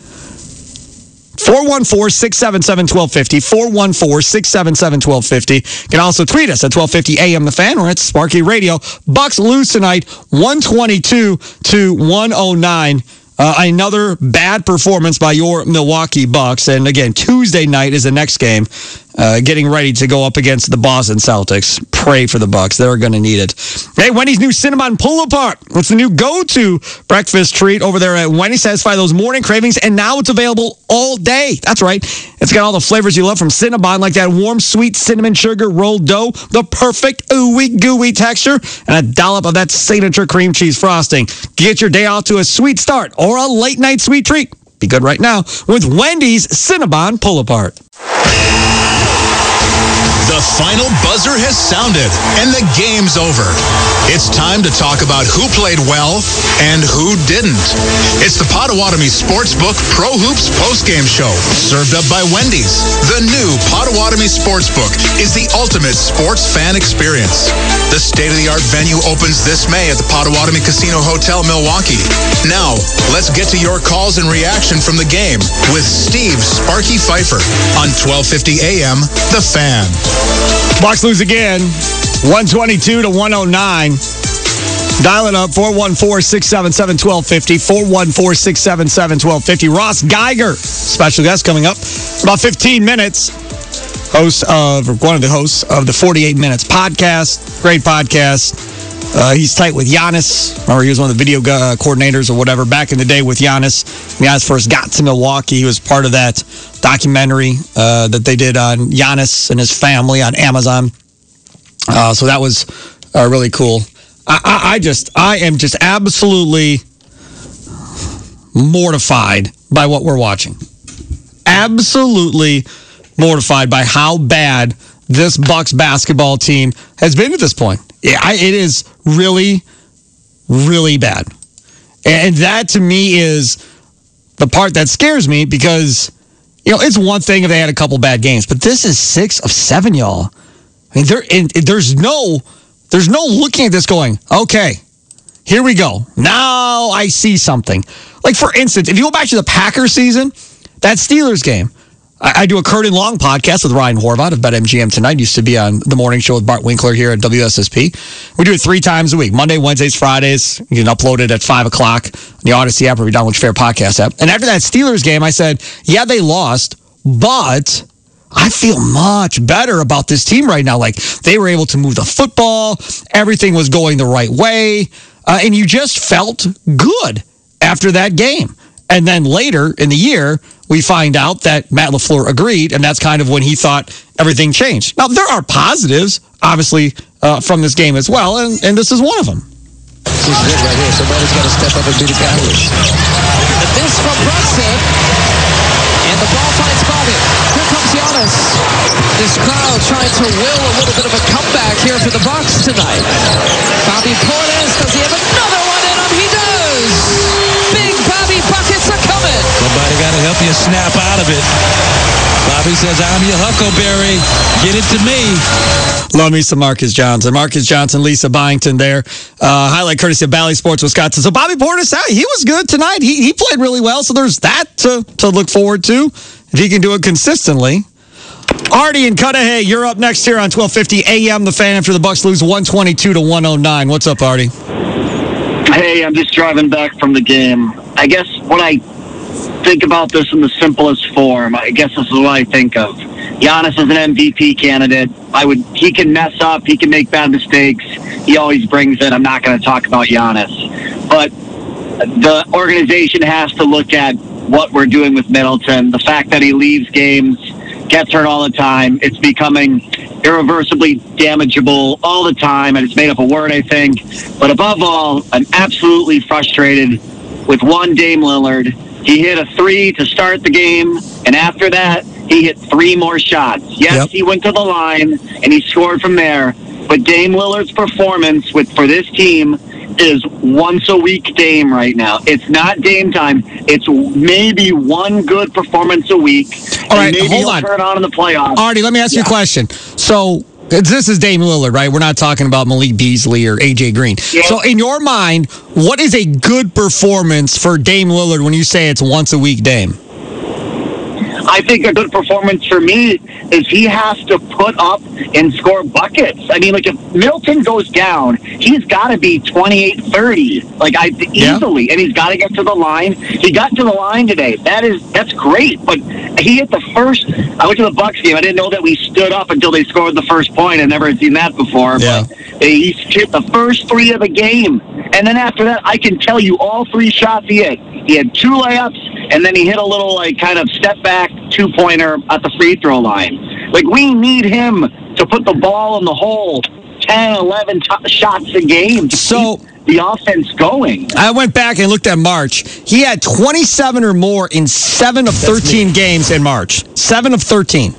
[SPEAKER 5] four one four, six seven seven, one two five zero. four one four, six seven seven, one two five zero. You can also tweet us at twelve fifty A M The Fan or at Sparky Radio. Bucks lose tonight, one twenty-two to one oh nine. Uh, another bad performance by your Milwaukee Bucks. And again, Tuesday night is the next game. Uh, getting ready to go up against the Boston Celtics. Pray for the Bucks. They're going to need it. Hey, Wendy's new Cinnabon Pull-Apart. It's the new go-to breakfast treat over there at Wendy's. Satisfy those morning cravings, and now it's available all day. That's right. It's got all the flavors you love from Cinnabon, like that warm, sweet cinnamon sugar rolled dough, the perfect ooey gooey texture, and a dollop of that signature cream cheese frosting. Get your day off to a sweet start or a late-night sweet treat. Be good right now with Wendy's Cinnabon Pull-Apart.
[SPEAKER 4] The final buzzer has sounded, and the game's over. It's time to talk about who played well and who didn't. It's the Potawatomi Sportsbook Pro Hoops postgame show, served up by Wendy's. The new Potawatomi Sportsbook is the ultimate sports fan experience. The state-of-the-art venue opens this May at the Potawatomi Casino Hotel, Milwaukee. Now, let's get to your calls and reaction from the game with Steve Sparky Pfeiffer on twelve fifty A M The Fan.
[SPEAKER 5] Bucks lose again, one twenty-two to one oh nine. Dial it up, four one four, six seven seven, one two five zero, four one four, six seven seven, one two five zero. Ross Geiger, special guest coming up in about fifteen minutes. Host of, one of the hosts of the forty-eight minutes podcast. Great podcast. Uh, he's tight with Giannis. Remember, he was one of the video uh, coordinators or whatever back in the day with Giannis. When Giannis first got to Milwaukee, he was part of that documentary uh, that they did on Giannis and his family on Amazon. Uh, so that was uh, really cool. I, I, I just, I am just absolutely mortified by what we're watching. Absolutely mortified by how bad this Bucks basketball team has been at this point. Yeah, I, it is really, really bad. And that, to me, is the part that scares me because, you know, it's one thing if they had a couple bad games, but this is six of seven, y'all. I mean, there, and there's no, there's no looking at this going, okay, here we go. Now I see something. Like, for instance, if you go back to the Packers season, that Steelers game, I, I do a Curtin Long podcast with Ryan Horvath of BetMGM Tonight. Used to be on the morning show with Bart Winkler here at W S S P. We do it three times a week, Monday, Wednesdays, Fridays. You can upload it at five o'clock on the Odyssey app or your Download Fair podcast app. And after that Steelers game, I said, yeah, they lost, but I feel much better about this team right now. Like, they were able to move the football. Everything was going the right way. Uh, and you just felt good after that game. And then later in the year, we find out that Matt LaFleur agreed, and that's kind of when he thought everything changed. Now, there are positives, obviously, uh, from this game as well, and, and this is one of them.
[SPEAKER 7] This is good right here. Somebody's got to step up and be the Cowboys.
[SPEAKER 8] The miss from Brunson, and the ball finds Bobby. Here comes Giannis. This crowd trying to will a little bit of a comeback here for the Bucs tonight. Bobby Portis, does he have another one in him? He does! Big Bobby buckets are coming!
[SPEAKER 7] Somebody got to help you snap out of it. Bobby says, I'm your Huckleberry. Get it to me.
[SPEAKER 5] Love me some Marcus Johnson. Marcus Johnson, Lisa Byington there. Uh, highlight courtesy of Bally Sports Wisconsin. So Bobby Portis, he was good tonight. He he played really well. So there's that to, to look forward to if he can do it consistently. Artie and Cudahy, you're up next here on twelve fifty A M. The Fan after the Bucs lose one twenty-two to one oh nine. What's up, Artie?
[SPEAKER 9] Hey, I'm just driving back from the game. I guess when I think about this in the simplest form, I guess this is what I think of. Giannis is an M V P candidate. I would. He can mess up. He can make bad mistakes. He always brings it. I'm not going to talk about Giannis. But the organization has to look at what we're doing with Middleton. The fact that he leaves games, gets hurt all the time. It's becoming irreversibly damageable all the time, and it's made up a word, I think. But above all, I'm absolutely frustrated with one Dame Lillard. He hit a three to start the game, and after that, he hit three more shots. Yes, yep. He went to the line, and he scored from there. But Dame Lillard's performance with for this team is once-a-week Dame right now. It's not Dame time. It's maybe one good performance a week.
[SPEAKER 5] All right,
[SPEAKER 9] maybe
[SPEAKER 5] hold
[SPEAKER 9] he'll
[SPEAKER 5] on.
[SPEAKER 9] turn on in the playoffs.
[SPEAKER 5] Artie, let me ask
[SPEAKER 9] yeah.
[SPEAKER 5] you a question. So this is Dame Lillard, right? We're not talking about Malik Beasley or A J Green.
[SPEAKER 9] Yeah.
[SPEAKER 5] So in your mind, what is a good performance for Dame Lillard when you say it's once-a-week Dame?
[SPEAKER 9] I think a good performance for me is he has to put up and score buckets. I mean, like, if Middleton goes down, he's got to be twenty-eight thirty, like, I easily, yeah. And he's got to get to the line. He got to the line today. That is, that's great, but he hit the first, I went to the Bucs game. I didn't know that we stood up until they scored the first point. I've never seen that before,
[SPEAKER 5] yeah.
[SPEAKER 9] But he hit the first three of the game. And then after that, I can tell you all three shots he hit. He had two layups, and then he hit a little, like, kind of step back two-pointer at the free throw line. Like, we need him to put the ball in the hole ten, eleven t- shots a game to
[SPEAKER 5] so,
[SPEAKER 9] keep the offense going.
[SPEAKER 5] I went back and looked at March. He had twenty-seven or more in seven of thirteen games in March. seven of thirteen.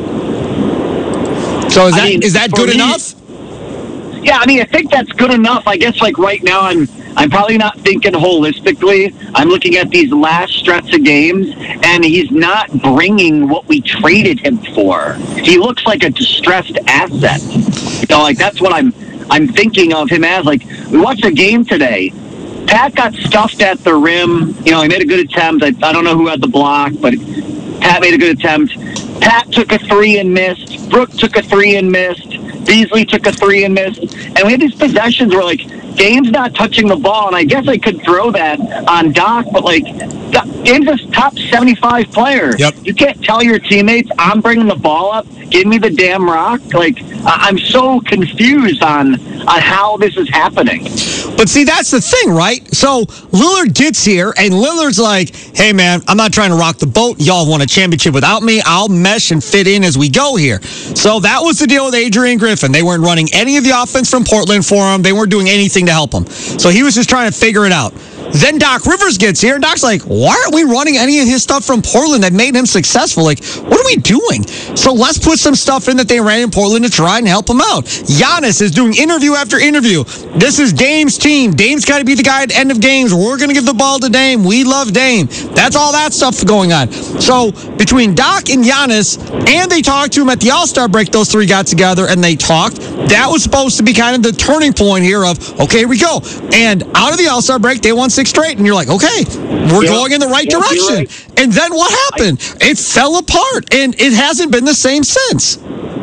[SPEAKER 5] So is that I mean, is that good me, enough?
[SPEAKER 9] Yeah, I mean, I think that's good enough. I guess, like, right now I'm I'm probably not thinking holistically. I'm looking at these last stretch of games, and he's not bringing what we traded him for. He looks like a distressed asset. You know, like, that's what I'm I'm thinking of him as. Like, we watched a game today. Pat got stuffed at the rim. You know, he made a good attempt. I, I don't know who had the block, but Pat made a good attempt. Pat took a three and missed. Brooke took a three and missed. Beasley took a three and missed. And we had these possessions where, like, Dame's not touching the ball, and I guess I could throw that on Doc, but, like, Dame's a top seventy-five player.
[SPEAKER 5] Yep.
[SPEAKER 9] You can't tell your teammates, I'm bringing the ball up, give me the damn rock. Like, I'm so confused on, on how this is happening.
[SPEAKER 5] But see, that's the thing, right? So Lillard gets here, and Lillard's like, hey, man, I'm not trying to rock the boat. Y'all won a championship without me. I'll mesh and fit in as we go here. So that was the deal with Adrian Griffin. They weren't running any of the offense from Portland for him. They weren't doing anything to help him. So he was just trying to figure it out. Then Doc Rivers gets here, and Doc's like, why aren't we running any of his stuff from Portland that made him successful? Like, what are we doing? So let's put some stuff in that they ran in Portland to try and help him out. Giannis is doing interview after interview. This is Dame's team. Dame's got to be the guy at the end of games. We're going to give the ball to Dame. We love Dame. That's all that stuff going on. So between Doc and Giannis, and they talked to him at the All-Star break, those three got together and they talked. That was supposed to be kind of the turning point here of, okay, here we go. And out of the All-Star break, they won six six straight, and you're like, okay, we're yep. going in the right yep, direction. Right. And then what happened? I, it fell apart, and it hasn't been the same since.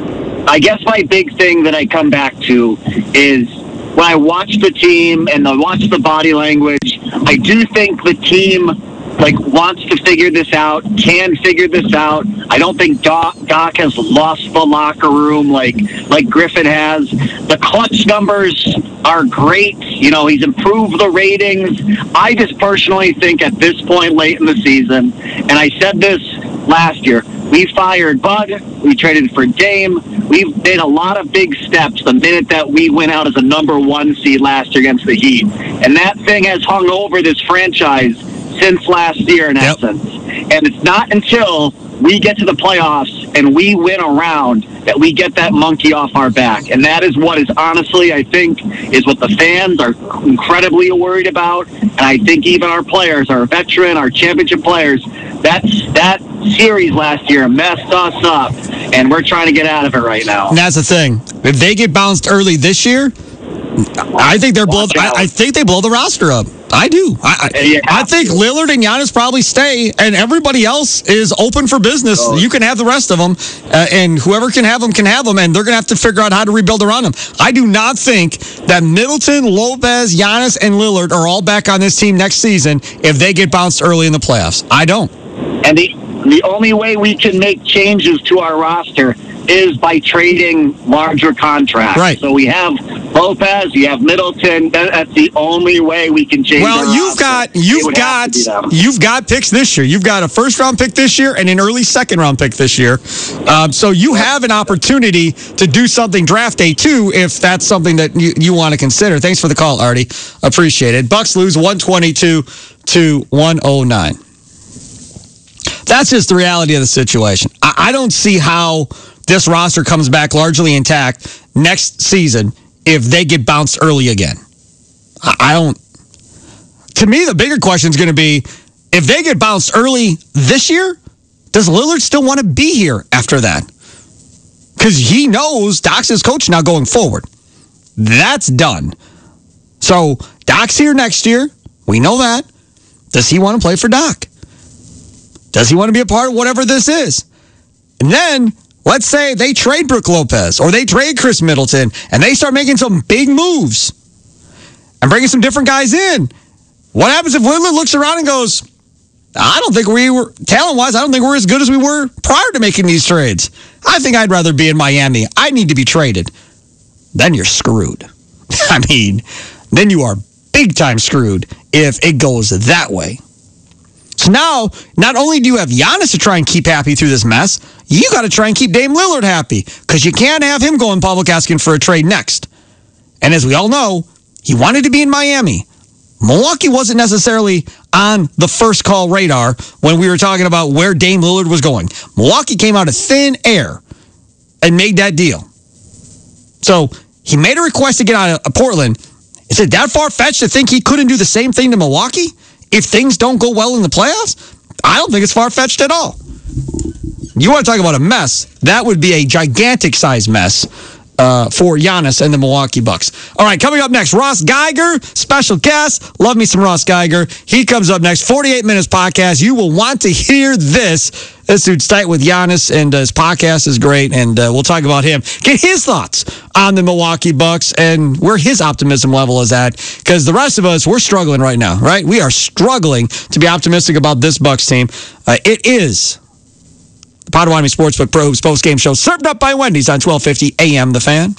[SPEAKER 9] I guess my big thing that I come back to is when I watch the team and I watch the body language, I do think the team like wants to figure this out, can figure this out. I don't think Doc, Doc has lost the locker room like like Griffin has. The clutch numbers are great. You know, he's improved the ratings. I just personally think at this point late in the season, and I said this last year, we fired Bud, we traded for Dame, we've made a lot of big steps the minute that we went out as a number one seed last year against the Heat. And that thing has hung over this franchise since last year in yep. essence. And it's not until we get to the playoffs and we win a round that we get that monkey off our back. And that is what is honestly, I think, is what the fans are incredibly worried about. And I think even our players, our veteran, our championship players, that's, that series last year messed us up. And we're trying to get out of it right now.
[SPEAKER 5] And that's the thing. If they get bounced early this year, I think they're blow. I, I think they blow the roster up. I do. I, I, I think Lillard and Giannis probably stay, and everybody else is open for business. Oh. You can have the rest of them, uh, and whoever can have them can have them, and they're going to have to figure out how to rebuild around them. I do not think that Middleton, Lopez, Giannis, and Lillard are all back on this team next season if they get bounced early in the playoffs. I don't.
[SPEAKER 9] And the the only way we can make changes to our roster is by trading larger contracts.
[SPEAKER 5] Right.
[SPEAKER 9] So we have Lopez, you have Middleton. That's the only way we can change.
[SPEAKER 5] Well, you've got you've got you've got picks this year. You've got a first round pick this year and an early second round pick this year. Um, so you have an opportunity to do something draft day too, if that's something that you, you want to consider. Thanks for the call, Artie. Appreciate it. Bucks lose one twenty-two to one oh nine. That's just the reality of the situation. I, I don't see how this roster comes back largely intact next season if they get bounced early again. I, I don't. To me, the bigger question is going to be, if they get bounced early this year, does Lillard still want to be here after that? Because he knows Doc's his coach now going forward. That's done. So Doc's here next year. We know that. Does he want to play for Doc? Does he want to be a part of whatever this is? And then, let's say they trade Brook Lopez or they trade Chris Middleton and they start making some big moves and bringing some different guys in. What happens if Lillard looks around and goes, I don't think we were, talent-wise, I don't think we're as good as we were prior to making these trades. I think I'd rather be in Miami. I need to be traded. Then you're screwed. I mean, then you are big-time screwed if it goes that way. So now, not only do you have Giannis to try and keep happy through this mess, you got to try and keep Dame Lillard happy because you can't have him go in public asking for a trade next. And as we all know, he wanted to be in Miami. Milwaukee wasn't necessarily on the first call radar when we were talking about where Dame Lillard was going. Milwaukee came out of thin air and made that deal. So he made a request to get out of Portland. Is it that far-fetched to think he couldn't do the same thing to Milwaukee if things don't go well in the playoffs? I don't think it's far-fetched at all. You want to talk about a mess, that would be a gigantic-sized mess uh, for Giannis and the Milwaukee Bucks. All right, coming up next, Ross Geiger, special guest. Love me some Ross Geiger. He comes up next, forty-eight minutes podcast. You will want to hear this. This dude's tight with Giannis, and uh, his podcast is great, and uh, we'll talk about him. Get his thoughts on the Milwaukee Bucks and where his optimism level is at, because the rest of us, we're struggling right now, right? We are struggling to be optimistic about this Bucks team. Uh, it is the Potawatomi Sportsbook Pro Hoops post-game show, served up by Wendy's on twelve fifty A M The Fan.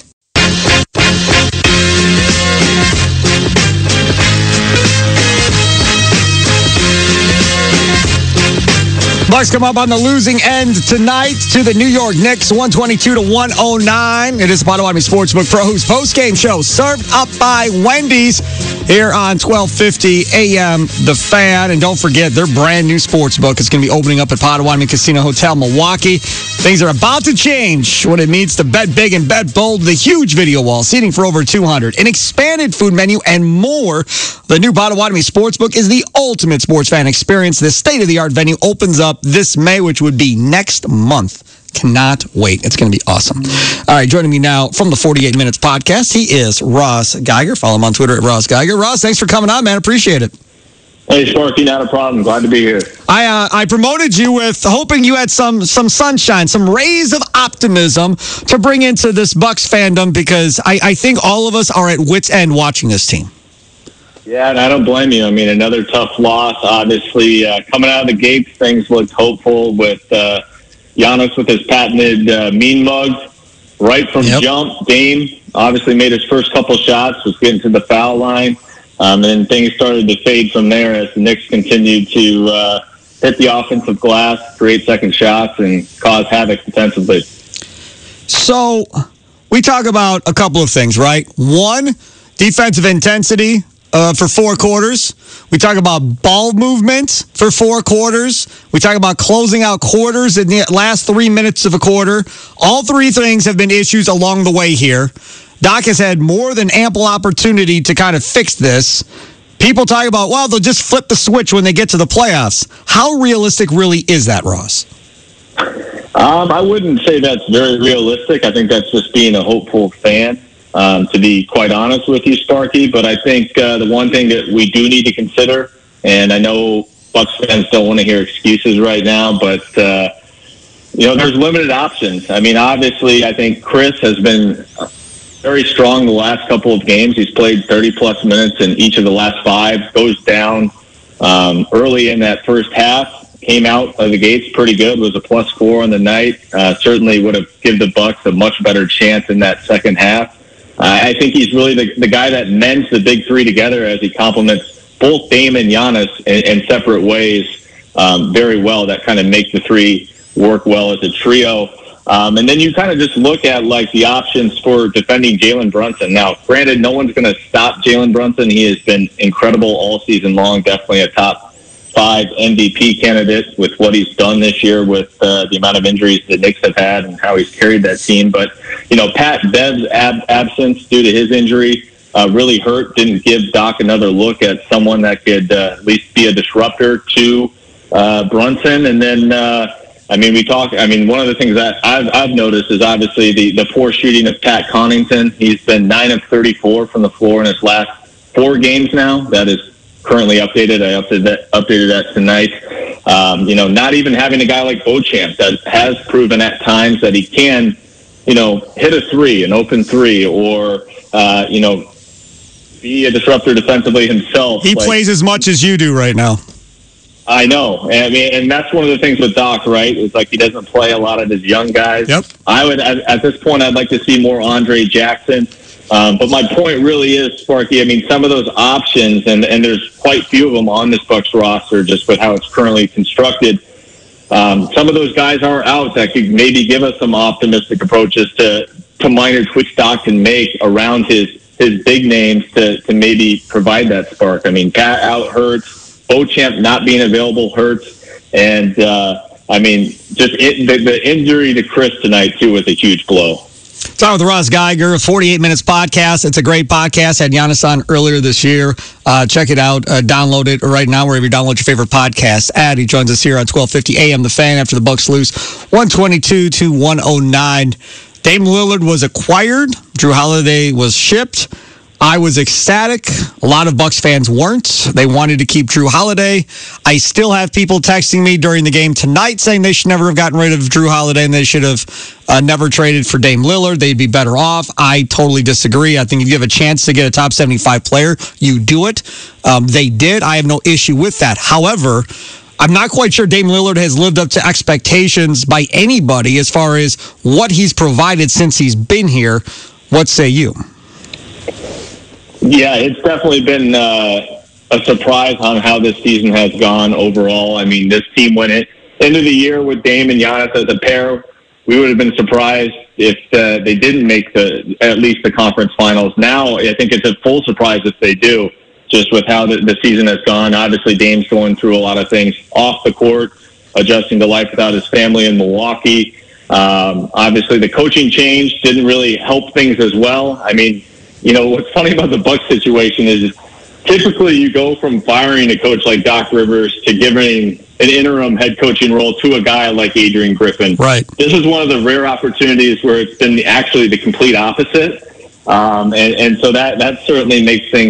[SPEAKER 5] Bucks come up on the losing end tonight to the New York Knicks, one twenty-two to one oh nine. It is the Potawatomi Sportsbook Pro Hoops post-game show, served up by Wendy's here on twelve fifty A M The Fan. And don't forget, their brand new sportsbook is going to be opening up at Potawatomi Casino Hotel, Milwaukee. Things are about to change when it means to bet big and bet bold. The huge video wall, seating for over two hundred, an expanded food menu, and more. The new Potawatomi Sportsbook is the ultimate sports fan experience. This state-of-the-art venue opens up this May, which would be next month. Cannot wait. It's going to be awesome. All right, joining me now from the forty-eight minutes podcast, he is Ross Geiger. Follow him on Twitter at Ross Geiger. Ross, thanks for coming on, man. Appreciate it.
[SPEAKER 6] Hey, Sparky, not a problem. Glad to be here.
[SPEAKER 5] I uh, I promoted you with hoping you had some some sunshine, some rays of optimism to bring into this Bucks fandom because I, I think all of us are at wit's end watching this team.
[SPEAKER 6] Yeah, and I don't blame you. I mean, another tough loss. Obviously, uh, coming out of the gates, things looked hopeful with uh, Giannis with his patented uh, mean mug. Right from yep. jump, Dame obviously made his first couple shots, was getting to the foul line. Um, and things started to fade from there as the Knicks continued to uh, hit the offensive glass, create second shots, and cause havoc defensively.
[SPEAKER 5] So we talk about a couple of things, right? One, defensive intensity uh, for four quarters. We talk about ball movement for four quarters. We talk about closing out quarters in the last three minutes of a quarter. All three things have been issues along the way here. Doc has had more than ample opportunity to kind of fix this. People talk about, well, they'll just flip the switch when they get to the playoffs. How realistic really is that, Ross?
[SPEAKER 6] Um, I wouldn't say that's very realistic. I think that's just being a hopeful fan, um, to be quite honest with you, Sparky. But I think uh, the one thing that we do need to consider, and I know Bucks fans don't want to hear excuses right now, but, uh, you know, there's limited options. I mean, obviously, I think Chris has been very strong the last couple of games. He's played thirty-plus minutes in each of the last five. Goes down um, early in that first half. Came out of the gates pretty good. Was a plus four on the night. Uh, certainly would have given the Bucks a much better chance in that second half. Uh, I think he's really the, the guy that mends the big three together as he complements both Dame and Giannis in, in separate ways um, very well. That kind of make the three work well as a trio. Um, and then you kind of just look at, like, the options for defending Jalen Brunson. Now, granted, no one's going to stop Jalen Brunson. He has been incredible all season long, definitely a top five M V P candidate with what he's done this year with uh, the amount of injuries the Knicks have had and how he's carried that team. But, you know, Pat Bev's ab- absence due to his injury uh, really hurt, didn't give Doc another look at someone that could uh, at least be a disruptor to uh, Brunson. And then... Uh, I mean, we talk. I mean, one of the things that I've, I've noticed is obviously the, the poor shooting of Pat Connaughton. He's been nine of thirty-four from the floor in his last four games now. That is currently updated. I updated that, updated that tonight. Um, you know, not even having a guy like Beauchamp that has proven at times that he can, you know, hit a three, an open three, or, uh, you know, be a disruptor defensively himself.
[SPEAKER 5] He like, plays as much as you do right now.
[SPEAKER 6] I know. I mean, and that's one of the things with Doc, right? It's like he doesn't play a lot of his young guys.
[SPEAKER 5] Yep.
[SPEAKER 6] I would, at, at this point, I'd like to see more Andre Jackson. Um, but my point really is, Sparky, I mean, some of those options, and, and there's quite few of them on this Bucks roster just with how it's currently constructed. Um, some of those guys are out that could maybe give us some optimistic approaches to, to minor tweaks Doc can make around his, his big names to, to maybe provide that spark. I mean, Pat out hurts. Beauchamp not being available hurts. And, uh, I mean, just it, the, the injury to Chris tonight, too, was a huge blow.
[SPEAKER 5] Talking with Ross Geiger, forty-eight minutes podcast. It's a great podcast. Had Giannis on earlier this year. Uh, check it out. Uh, download it right now wherever you download your favorite podcast ad. He joins us here on twelve fifty A M The Fan after the Bucks lose one twenty-two to one oh nine. Dame Lillard was acquired. Drew Holiday was shipped. I was ecstatic. A lot of Bucks fans weren't. They wanted to keep Drew Holiday. I still have people texting me during the game tonight saying they should never have gotten rid of Drew Holiday and they should have uh, never traded for Dame Lillard. They'd be better off. I totally disagree. I think if you have a chance to get a top seventy-five player, you do it. Um, they did. I have no issue with that. However, I'm not quite sure Dame Lillard has lived up to expectations by anybody as far as what he's provided since he's been here. What say you?
[SPEAKER 6] Yeah, it's definitely been uh, a surprise on how this season has gone overall. I mean, this team went in, into the year with Dame and Giannis as a pair. We would have been surprised if uh, they didn't make the at least the conference finals. Now, I think it's a full surprise if they do, just with how the, the season has gone. Obviously, Dame's going through a lot of things off the court, adjusting to life without his family in Milwaukee. Um, obviously, the coaching change didn't really help things as well. I mean, you know, what's funny about the Bucks situation is typically you go from firing a coach like Doc Rivers to giving an interim head coaching role to a guy like Adrian Griffin.
[SPEAKER 5] Right.
[SPEAKER 6] This is one of the rare opportunities where it's been actually the complete opposite. Um, and, and so that, that certainly makes things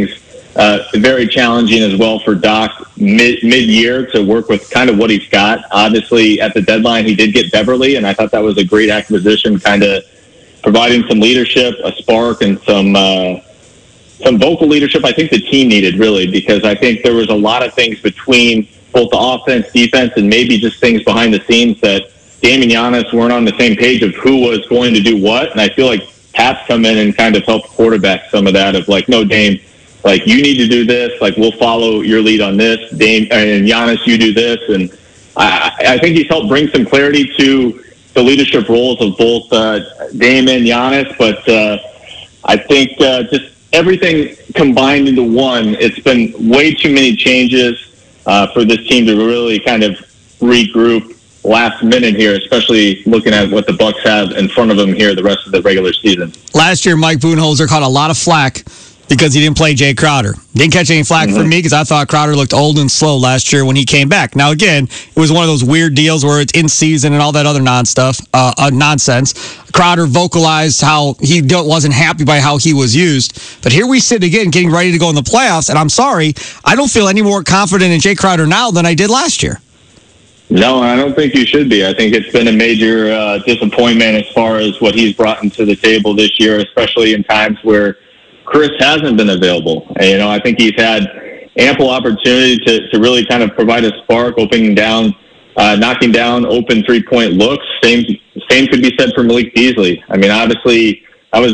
[SPEAKER 6] uh, very challenging as well for Doc mid mid-year to work with kind of what he's got. Obviously, at the deadline, he did get Beverly, and I thought that was a great acquisition, kind of providing some leadership, a spark, and some uh, some vocal leadership I think the team needed, really, because I think there was a lot of things between both the offense, defense, and maybe just things behind the scenes that Dame and Giannis weren't on the same page of who was going to do what. And I feel like Pat's come in and kind of helped quarterback some of that of like, no, Dame, like, you need to do this. Like, we'll follow your lead on this. Dame and Giannis, you do this. And I, I think he's helped bring some clarity to the leadership roles of both uh, Dame and Giannis. But uh, I think uh, just everything combined into one, it's been way too many changes uh, for this team to really kind of regroup last minute here, especially looking at what the Bucks have in front of them here the rest of the regular season.
[SPEAKER 5] Last year, Mike Budenholzer caught a lot of flack because he didn't play Jay Crowder. Didn't catch any flack mm-hmm. from me because I thought Crowder looked old and slow last year when he came back. Now, again, it was one of those weird deals where it's in season and all that other non-stuff, uh, uh, nonsense. Crowder vocalized how he wasn't happy by how he was used. But here we sit again getting ready to go in the playoffs, and I'm sorry, I don't feel any more confident in Jay Crowder now than I did last year.
[SPEAKER 6] No, I don't think you should be. I think it's been a major uh, disappointment as far as what he's brought into the table this year, especially in times where Chris hasn't been available. And, you know, I think he's had ample opportunity to, to really kind of provide a spark, opening down, uh, knocking down open three-point looks. Same same could be said for Malik Beasley. I mean, obviously, I was,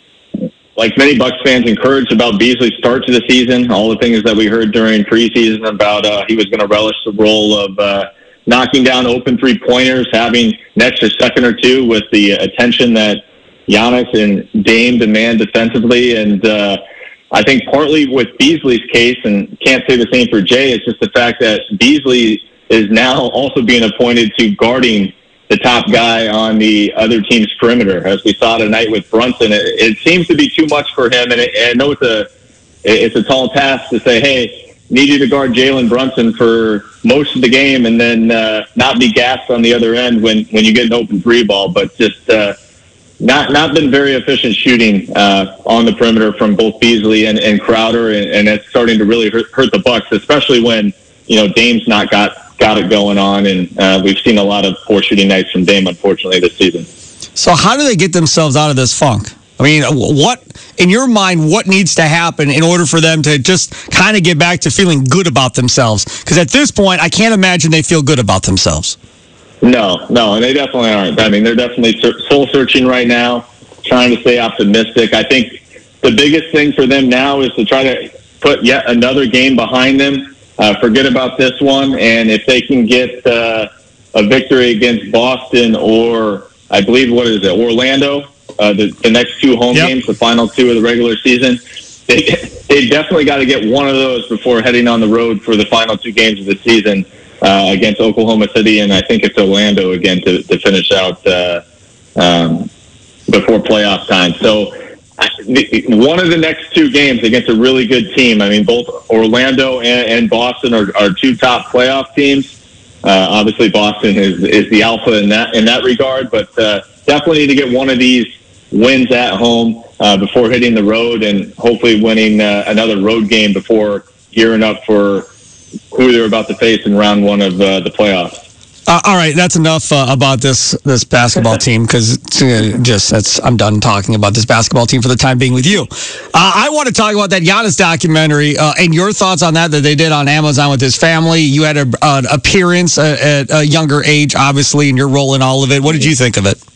[SPEAKER 6] like many Bucks fans, encouraged about Beasley's start to the season, all the things that we heard during preseason about uh, he was going to relish the role of uh, knocking down open three-pointers, having an extra second or two with the attention that Giannis and Dame demand defensively. And uh, I think partly with Beasley's case, and can't say the same for Jay, it's just the fact that Beasley is now also being appointed to guarding the top guy on the other team's perimeter. As we saw tonight with Brunson, it, it seems to be too much for him. And, it, and I know it's a, it's a tall task to say, hey, need you to guard Jalen Brunson for most of the game and then uh, not be gassed on the other end when, when you get an open three ball. But just uh, not not been very efficient shooting uh, on the perimeter from both Beasley and, and Crowder, and, and it's starting to really hurt, hurt the Bucks, especially when, you know, Dame's not got, got it going on, and uh, we've seen a lot of poor shooting nights from Dame, unfortunately, this season.
[SPEAKER 5] So how do they get themselves out of this funk? I mean, what, in your mind, what needs to happen in order for them to just kind of get back to feeling good about themselves? Because at this point, I can't imagine they feel good about themselves.
[SPEAKER 6] No, no, and they definitely aren't. I mean, they're definitely soul-searching right now, trying to stay optimistic. I think the biggest thing for them now is to try to put yet another game behind them, uh, forget about this one, and if they can get uh, a victory against Boston or, I believe, what is it, Orlando, Uh, the, the next two home yep. games, the final two of the regular season, they they definitely got to get one of those before heading on the road for the final two games of the season uh, against Oklahoma City, and I think it's Orlando again to, to finish out uh, um, before playoff time. So I, the, one of the next two games against a really good team. I mean, both Orlando and, and Boston are, are two top playoff teams. Uh, obviously, Boston is is the alpha in that in that regard, but uh, definitely need to get one of these wins at home uh, before hitting the road, and hopefully winning uh, another road game before gearing up for who they're about to face in round one of uh, the playoffs.
[SPEAKER 5] Uh, all right, that's enough uh, about this this basketball team, because uh, just that's I'm done talking about this basketball team for the time being with you. Uh, I want to talk about that Giannis documentary uh, and your thoughts on that that they did on Amazon with his family. You had an appearance at a younger age, obviously, and your role in all of it. What did you think of it?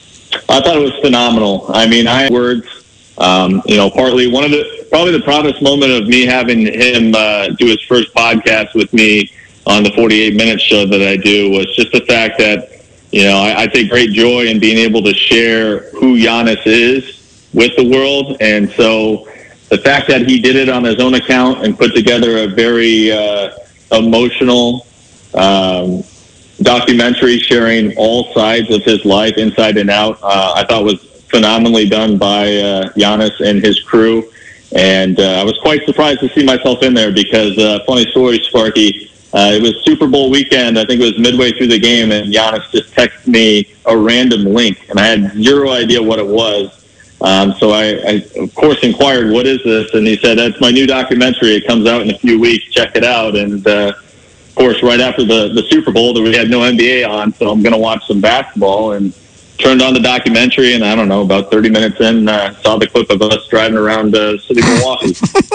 [SPEAKER 6] I thought it was phenomenal. I mean, I had words, um, you know, partly one of the, probably the proudest moment of me having him uh, do his first podcast with me on the forty-eight minute show that I do was just the fact that, you know, I, I take great joy in being able to share who Giannis is with the world. And so the fact that he did it on his own account and put together a very uh, emotional, um, documentary sharing all sides of his life inside and out, uh, I thought was phenomenally done by uh, Giannis and his crew. And uh, I was quite surprised to see myself in there because, uh, funny story, Sparky, uh, it was Super Bowl weekend. I think it was midway through the game, and Giannis just texted me a random link, and I had zero idea what it was.
[SPEAKER 10] Um, so I, I, of course, inquired, what is this? And he said, that's my new documentary. It comes out in a few weeks. Check it out. And, uh, of course, right after the, the Super Bowl, that we had no N B A on, so I'm going to watch some basketball. And turned on the documentary, and I don't know, about thirty minutes in, uh, saw the clip of us driving around uh, city Milwaukee.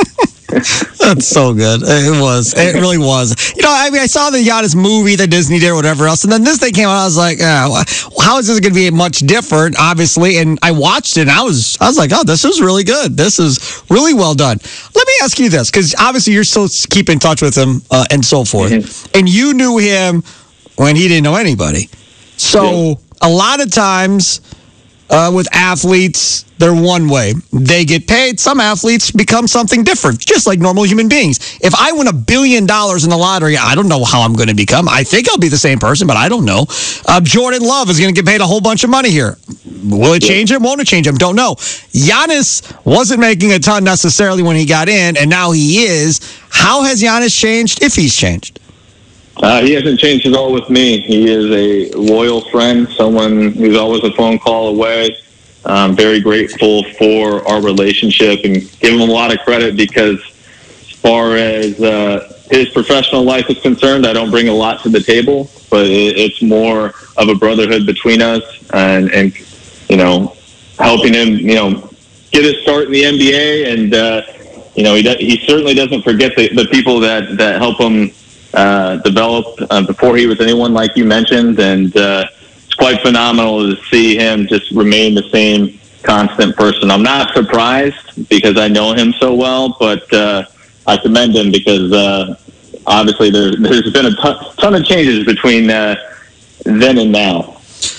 [SPEAKER 5] That's so good. It was. It really was. You know, I mean, I saw the Giannis movie that Disney did or whatever else, and then this thing came out. I was like, oh, how is this going to be much different? Obviously, and I watched it, and I was, I was like, oh, this is really good. This is really well done. Let me ask you this, because obviously you're still keep in touch with him uh, and so forth, mm-hmm. and you knew him when he didn't know anybody. So yeah. a lot of times. Uh, with athletes, they're one way. They get paid. Some athletes become something different, just like normal human beings. If I win a billion dollars in the lottery, I don't know how I'm going to become. I think I'll be the same person, but I don't know. Uh, Jordan Love is going to get paid a whole bunch of money here. Will it change him? Won't it change him? Don't know. Giannis wasn't making a ton necessarily when he got in, and now he is. How has Giannis changed, if he's changed?
[SPEAKER 10] Uh, he hasn't changed at all with me. He is a loyal friend, someone who's always a phone call away. I'm very grateful for our relationship and give him a lot of credit because as far as uh, his professional life is concerned, I don't bring a lot to the table, but it, it's more of a brotherhood between us and, and, you know, helping him, you know, get his start in the N B A. And, uh, you know, he, do, he certainly doesn't forget the, the people that, that help him Uh, developed uh, before he was anyone like you mentioned, and uh, it's quite phenomenal to see him just remain the same constant person. I'm not surprised because I know him so well, but uh, I commend him because uh, obviously there, there's been a ton, ton of changes between uh, then and now.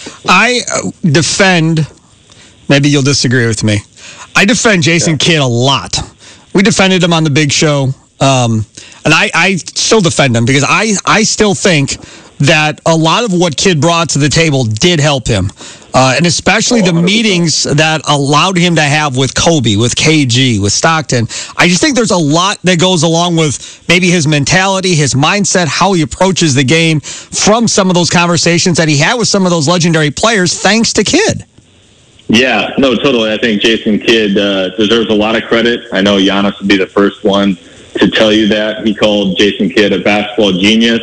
[SPEAKER 5] I defend, maybe you'll disagree with me, I defend Jason yeah. Kidd a lot. We defended him on the big show. Um, and I, I still defend him because I, I still think that a lot of what Kidd brought to the table did help him. Uh, and especially the meetings that allowed him to have with Kobe, with K G, with Stockton. I just think there's a lot that goes along with maybe his mentality, his mindset, how he approaches the game from some of those conversations that he had with some of those legendary players, thanks to Kidd.
[SPEAKER 10] Yeah, no, totally. I think Jason Kidd uh, deserves a lot of credit. I know Giannis would be the first one to tell you that. He called Jason Kidd a basketball genius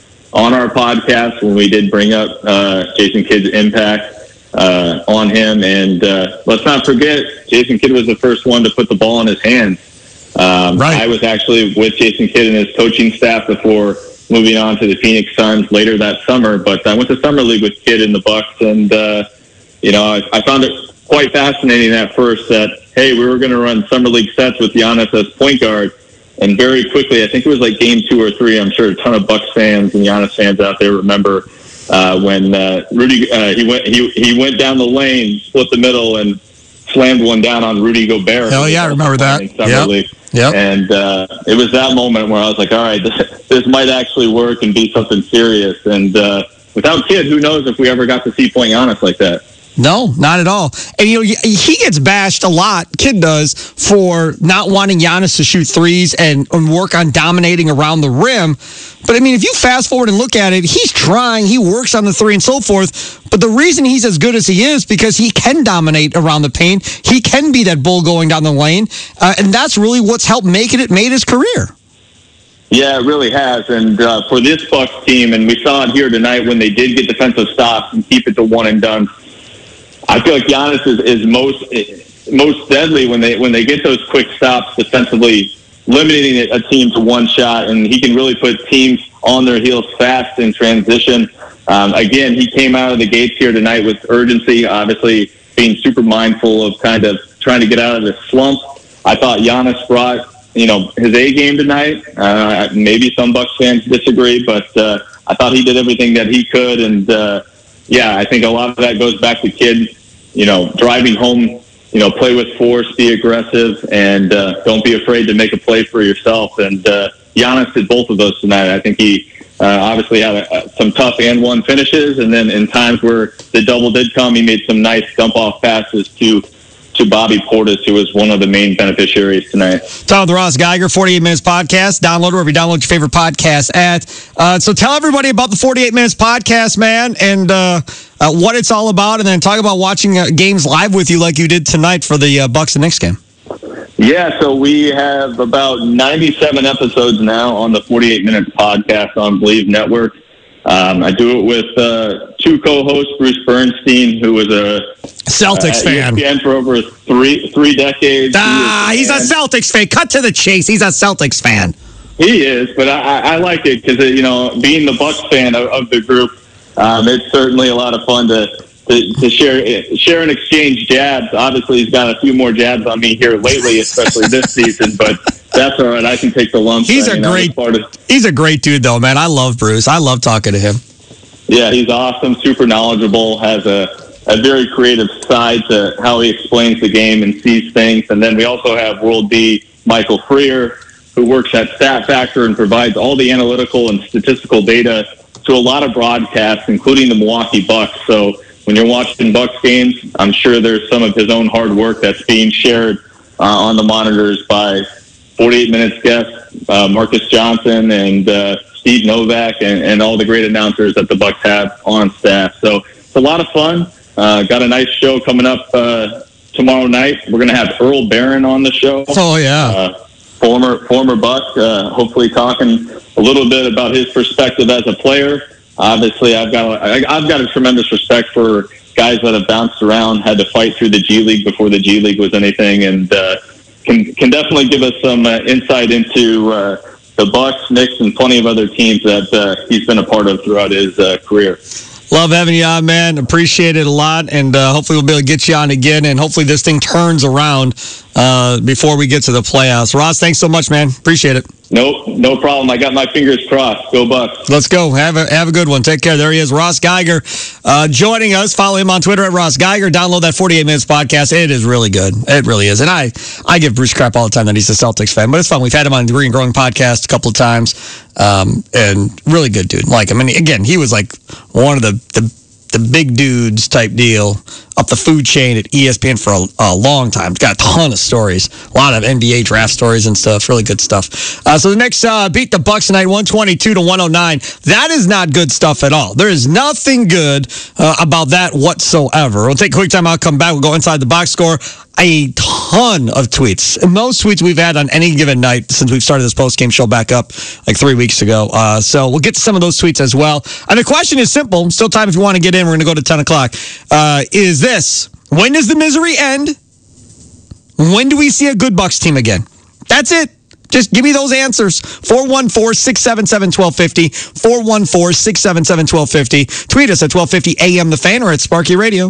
[SPEAKER 10] on our podcast when we did bring up uh, Jason Kidd's impact uh, on him. And uh, let's not forget, Jason Kidd was the first one to put the ball in his hands. Um, right. I was actually with Jason Kidd and his coaching staff before moving on to the Phoenix Suns later that summer. But I went to Summer League with Kidd in the Bucks, and uh, you know, I, I found it quite fascinating at first that, hey, we were going to run Summer League sets with Giannis as point guard. And very quickly, I think it was like game two or three, I'm sure a ton of Bucks fans and Giannis fans out there remember uh, when uh, Rudy uh, he went he he went down the lane, split the middle, and slammed one down on Rudy Gobert.
[SPEAKER 5] Hell yeah, I remember that. Yep. Yep.
[SPEAKER 10] And uh, it was that moment where I was like, all right, this, this might actually work and be something serious. And uh, without Kidd, who knows if we ever got to see point Giannis like that.
[SPEAKER 5] No, not at all. And, you know, he gets bashed a lot, Kidd does, for not wanting Giannis to shoot threes and, and work on dominating around the rim. But, I mean, if you fast forward and look at it, he's trying, he works on the three and so forth. But the reason he's as good as he is because he can dominate around the paint. He can be that bull going down the lane. Uh, and that's really what's helped make it, it made his career.
[SPEAKER 10] Yeah, it really has. And uh, for this Bucks team, and we saw it here tonight when they did get defensive stops and keep it to one and done. I feel like Giannis is, is most most deadly when they when they get those quick stops defensively, limiting a team to one shot, and he can really put teams on their heels fast in transition. Um, again, he came out of the gates here tonight with urgency, obviously being super mindful of kind of trying to get out of this slump. I thought Giannis brought, you know, his A game tonight. Uh, maybe some Bucks fans disagree, but uh, I thought he did everything that he could, and uh, yeah, I think a lot of that goes back to Kidd, you know, driving home, you know, play with force, be aggressive, and uh, don't be afraid to make a play for yourself. And uh, Giannis did both of those tonight. I think he uh, obviously had a, some tough and one finishes, and then in times where the double did come, he made some nice dump-off passes to to Bobby Portis, who was one of the main beneficiaries tonight.
[SPEAKER 5] Tom the Ross Geiger, forty-eight minutes Podcast. Download wherever you download your favorite podcast at. Uh, so tell everybody about the forty-eight minutes Podcast, man. And uh, uh, what it's all about, and then talk about watching uh, games live with you like you did tonight for the uh, Bucks and Knicks game.
[SPEAKER 10] Yeah, so we have about ninety-seven episodes now on the forty-eight Minutes podcast on Believe Network. Um, I do it with uh, two co-hosts, Bruce Bernstein, who was a
[SPEAKER 5] Celtics
[SPEAKER 10] uh,
[SPEAKER 5] fan
[SPEAKER 10] E S P N for over three three decades.
[SPEAKER 5] Ah,
[SPEAKER 10] he
[SPEAKER 5] he's a Celtics fan. Cut to the chase. He's a Celtics fan.
[SPEAKER 10] He is, but I, I like it because, you know, being the Bucks fan of, of the group, um, it's certainly a lot of fun to, to, to share share and exchange jabs. Obviously, he's got a few more jabs on me here lately, especially this season, but that's all right. I can take the lumps.
[SPEAKER 5] He's
[SPEAKER 10] I
[SPEAKER 5] a
[SPEAKER 10] mean,
[SPEAKER 5] great
[SPEAKER 10] part of,
[SPEAKER 5] he's a great dude, though, man. I love Bruce. I love talking to him.
[SPEAKER 10] Yeah, he's awesome, super knowledgeable, has a, a very creative side to how he explains the game and sees things. And then we also have World B, Michael Freer, who works at Stat Factor and provides all the analytical and statistical data to a lot of broadcasts, including the Milwaukee Bucks. So when you're watching Bucks games, I'm sure there's some of his own hard work that's being shared uh, on the monitors by forty-eight Minutes guests, uh, Marcus Johnson and uh, Steve Novak, and, and all the great announcers that the Bucks have on staff. So it's a lot of fun. Uh, got a nice show coming up uh, tomorrow night. We're going to have Earl Barron on the show.
[SPEAKER 5] Oh, yeah.
[SPEAKER 10] Uh, former former Buck, uh, hopefully talking a little bit about his perspective as a player. Obviously, I've got a, I've got a tremendous respect for guys that have bounced around, had to fight through the G League before the G League was anything, and uh, can can definitely give us some uh, insight into uh, the Bucks, Knicks, and plenty of other teams that uh, he's been a part of throughout his uh, career.
[SPEAKER 5] Love having you on, man. Appreciate it a lot, and uh, hopefully we'll be able to get you on again, and hopefully this thing turns around uh, before we get to the playoffs. Ross, thanks so much, man. Appreciate it.
[SPEAKER 10] No, no problem. I got my fingers crossed. Go Bucks.
[SPEAKER 5] Let's go. Have a have a good one. Take care. There he is, Ross Geiger, uh, joining us. Follow him on Twitter at Ross Geiger. Download that forty-eight Minutes podcast. It is really good. It really is. And I, I give Bruce crap all the time that he's a Celtics fan, but it's fun. We've had him on the Green Growing podcast a couple of times, um, and really good dude. Like him. I mean, again, he was like one of the the. the big dudes type deal up the food chain at E S P N for a, a long time. It's got a ton of stories, a lot of N B A draft stories and stuff. Really good stuff. Uh, so the Knicks uh, beat the Bucks tonight, one twenty-two to one oh nine. That is not good stuff at all. There is nothing good uh, about that whatsoever. We'll take a quick time out, come back. We'll go inside the box score. A ton of tweets. And most tweets we've had on any given night since we've started this post-game show back up like three weeks ago. Uh, so we'll get to some of those tweets as well. And the question is simple. Still time if you want to get in. We're going to go to ten o'clock. Uh, is this, when does the misery end? When do we see a good Bucks team again? That's it. Just give me those answers. four one four, six seven seven, one two five zero. four one four, six seven seven, one two five zero. Tweet us at twelve fifty A M The Fan or at Sparky Radio.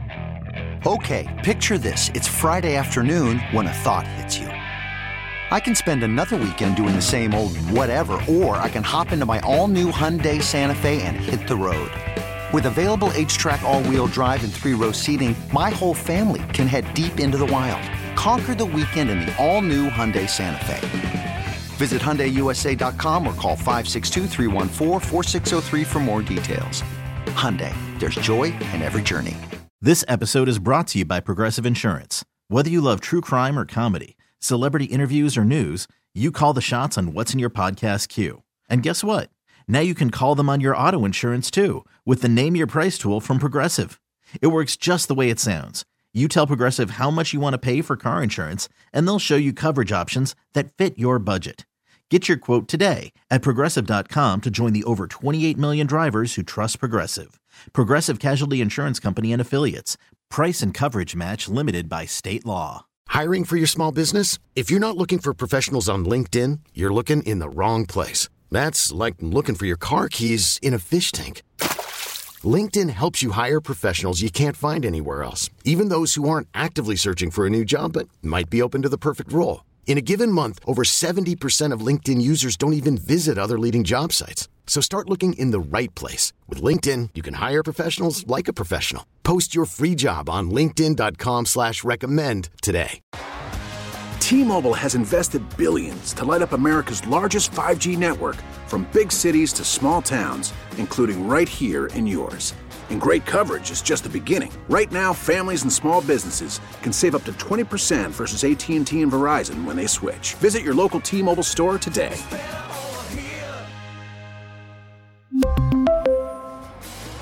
[SPEAKER 11] Okay, picture this. It's Friday afternoon when a thought hits you. I can spend another weekend doing the same old whatever, or I can hop into my all-new Hyundai Santa Fe and hit the road. With available H-Track all-wheel drive and three-row seating, my whole family can head deep into the wild. Conquer the weekend in the all-new Hyundai Santa Fe. Visit Hyundai U S A dot com or call five six two, three one four, four six zero three for more details. Hyundai, there's joy in every journey.
[SPEAKER 2] This episode is brought to you by Progressive Insurance. Whether you love true crime or comedy, celebrity interviews or news, you call the shots on what's in your podcast queue. And guess what? Now you can call them on your auto insurance too with the Name Your Price tool from Progressive. It works just the way it sounds. You tell Progressive how much you want to pay for car insurance, and they'll show you coverage options that fit your budget. Get your quote today at Progressive dot com to join the over twenty-eight million drivers who trust Progressive. Progressive Casualty Insurance Company and Affiliates. Price and coverage match limited by state law.
[SPEAKER 3] Hiring for your small business? If you're not looking for professionals on LinkedIn, you're looking in the wrong place. That's like looking for your car keys in a fish tank. LinkedIn helps you hire professionals you can't find anywhere else, even those who aren't actively searching for a new job but might be open to the perfect role. In a given month, over seventy percent of LinkedIn users don't even visit other leading job sites. So start looking in the right place. With LinkedIn, you can hire professionals like a professional. Post your free job on linkedin dot com slash recommend today.
[SPEAKER 12] T-Mobile has invested billions to light up America's largest five G network, from big cities to small towns, including right here in yours. And great coverage is just the beginning. Right now, families and small businesses can save up to twenty percent versus A T and T and Verizon when they switch. Visit your local T-Mobile store today.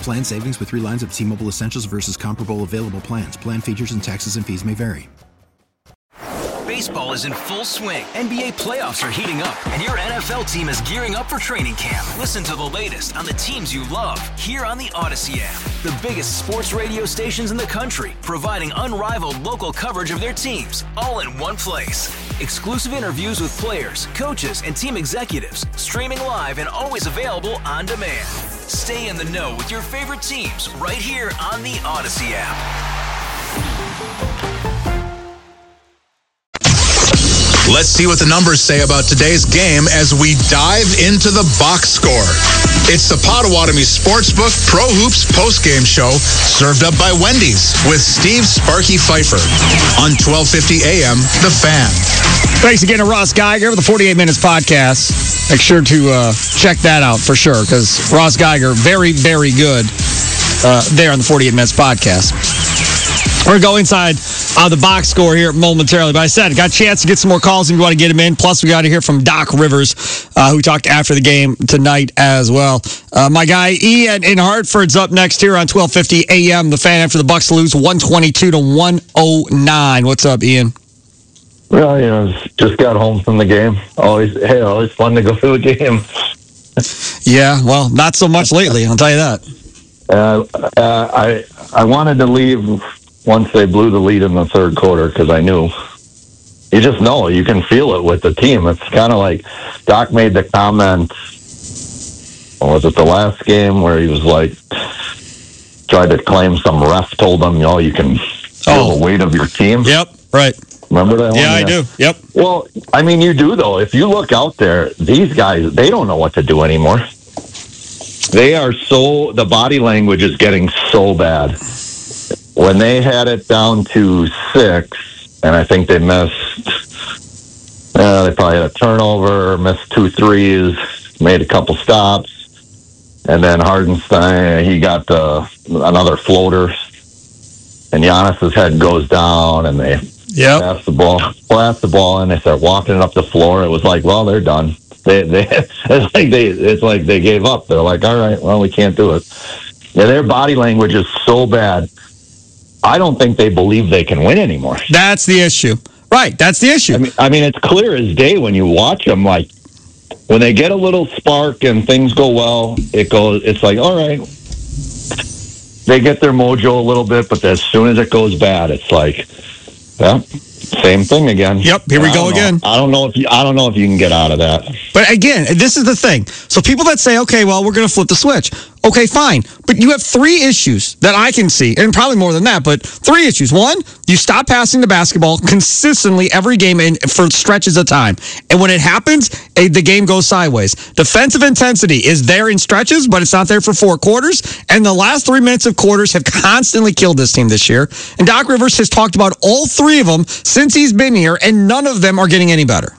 [SPEAKER 13] Plan savings with three lines of T-Mobile Essentials versus comparable available plans. Plan features and taxes and fees may vary.
[SPEAKER 14] Baseball is in full swing. N B A playoffs are heating up, and your N F L team is gearing up for training camp. Listen to the latest on the teams you love here on the Odyssey app. The biggest sports radio stations in the country, providing unrivaled local coverage of their teams, all in one place. Exclusive interviews with players, coaches, and team executives, streaming live and always available on demand. Stay in the know with your favorite teams right here on the Odyssey app.
[SPEAKER 4] Let's see what the numbers say about today's game as we dive into the box score. It's the Potawatomi Sportsbook Pro Hoops postgame show served up by Wendy's with Steve Sparky Pfeiffer on twelve fifty A M The Fan.
[SPEAKER 5] Thanks again to Ross Geiger with the forty-eight Minutes podcast. Make sure to uh, check that out for sure because Ross Geiger, very, very good uh, there on the forty-eight Minutes podcast. We're going to go inside uh, the box score here momentarily. But I said, got a chance to get some more calls if you want to get them in. Plus, we got to hear from Doc Rivers, uh, who talked after the game tonight as well. Uh, my guy Ian in Hartford's up next here on twelve fifty A M. The Fan after the Bucks lose one twenty-two to one oh nine. What's up, Ian?
[SPEAKER 15] Well, you know, just got home from the game. Always, hey, always fun to go to a game.
[SPEAKER 5] Yeah, well, not so much lately. I'll tell you that.
[SPEAKER 15] Uh, uh, I I wanted to leave once they blew the lead in the third quarter because I knew. You just know. You can feel it with the team. It's kind of like Doc made the comment, was it the last game, where he was like, tried to claim some ref told him, you know, you can feel
[SPEAKER 5] Oh.
[SPEAKER 15] the weight of your team.
[SPEAKER 5] Yep, right.
[SPEAKER 15] Remember that one?
[SPEAKER 5] Yeah, I do. Yep.
[SPEAKER 15] Well, I mean, you do, though. If you look out there, these guys, they don't know what to do anymore. They are so, the body language is getting so bad. When they had it down to six, and I think they missed, uh, they probably had a turnover, missed two threes, made a couple stops, and then Hardenstein, he got uh, another floater, and Giannis's head goes down, and they
[SPEAKER 5] yep.
[SPEAKER 15] pass the ball, pass the ball, and they start walking it up the floor. It was like, well, they're done. They, they, it's like they, it's like they gave up. They're like, all right, well, we can't do it. Yeah, their body language is so bad. I don't think they believe they can win anymore.
[SPEAKER 5] That's the issue. Right, that's the issue.
[SPEAKER 15] I mean, I mean, it's clear as day when you watch them. Like, when they get a little spark and things go well, it goes. It's like, all right, they get their mojo a little bit, but as soon as it goes bad, it's like, yeah, same thing again.
[SPEAKER 5] Yep, here we
[SPEAKER 15] I
[SPEAKER 5] go
[SPEAKER 15] don't know.
[SPEAKER 5] again.
[SPEAKER 15] I don't know if you, I don't know if you can get out of that.
[SPEAKER 5] But again, this is the thing. So people that say, okay, well, we're going to flip the switch. Okay, fine. But you have three issues that I can see, and probably more than that, but three issues. One, you stop passing the basketball consistently every game and for stretches of time. And when it happens, eh, the game goes sideways. Defensive intensity is there in stretches, but it's not there for four quarters. And the last three minutes of quarters have constantly killed this team this year. And Doc Rivers has talked about all three of them since he's been here, and none of them are getting any better.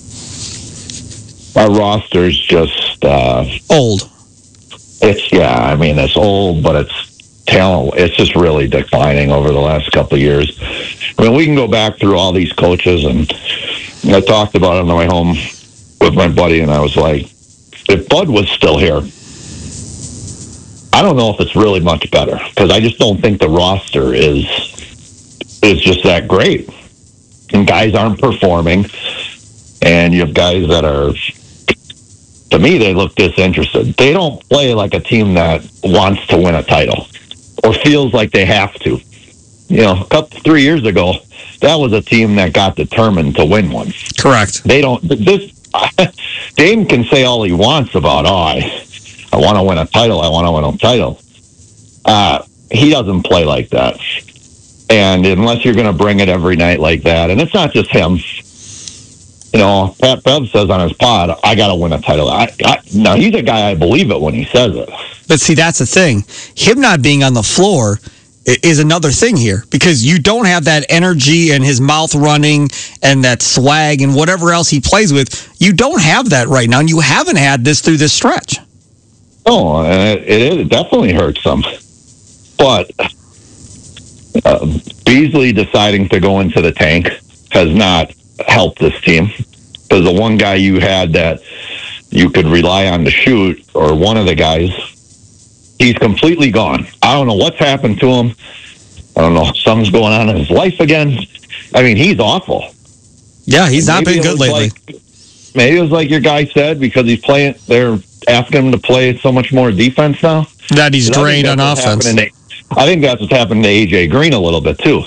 [SPEAKER 15] Our roster's just uh,
[SPEAKER 5] old.
[SPEAKER 15] It's yeah, I mean it's old, but it's talent. It's just really declining over the last couple of years. I mean, we can go back through all these coaches, and I talked about it on the way home with my buddy, and I was like, if Bud was still here, I don't know if it's really much better because I just don't think the roster is is just that great, and guys aren't performing, and you have guys that are. To me, they look disinterested. They don't play like a team that wants to win a title or feels like they have to. You know, a couple, three years ago, that was a team that got determined to win one.
[SPEAKER 5] Correct.
[SPEAKER 15] They don't. This Dame can say all he wants about, oh, I, I want to win a title. I want to win a title. Uh, he doesn't play like that. And unless you're going to bring it every night like that, and it's not just him. You know, Pat Bev says on his pod, I got to win a title. I, I, now, he's a guy I believe it when he says it.
[SPEAKER 5] But see, that's the thing. Him not being on the floor is another thing here because you don't have that energy and his mouth running and that swag and whatever else he plays with. You don't have that right now, and you haven't had this through this stretch.
[SPEAKER 15] Oh, and it, it, it definitely hurts them. But uh, Beasley deciding to go into the tank has not help this team because the one guy you had that you could rely on to shoot, or one of the guys, He's completely gone. I don't know what's happened to him. I don't know if something's going on in his life again. I mean, he's awful.
[SPEAKER 5] Yeah, he's not been good lately.
[SPEAKER 15] Like, maybe it was like your guy said, because he's playing, they're asking him to play so much more defense now.
[SPEAKER 5] That he's drained on offense.
[SPEAKER 15] To, I think that's what's happened to A J Green a little bit, too.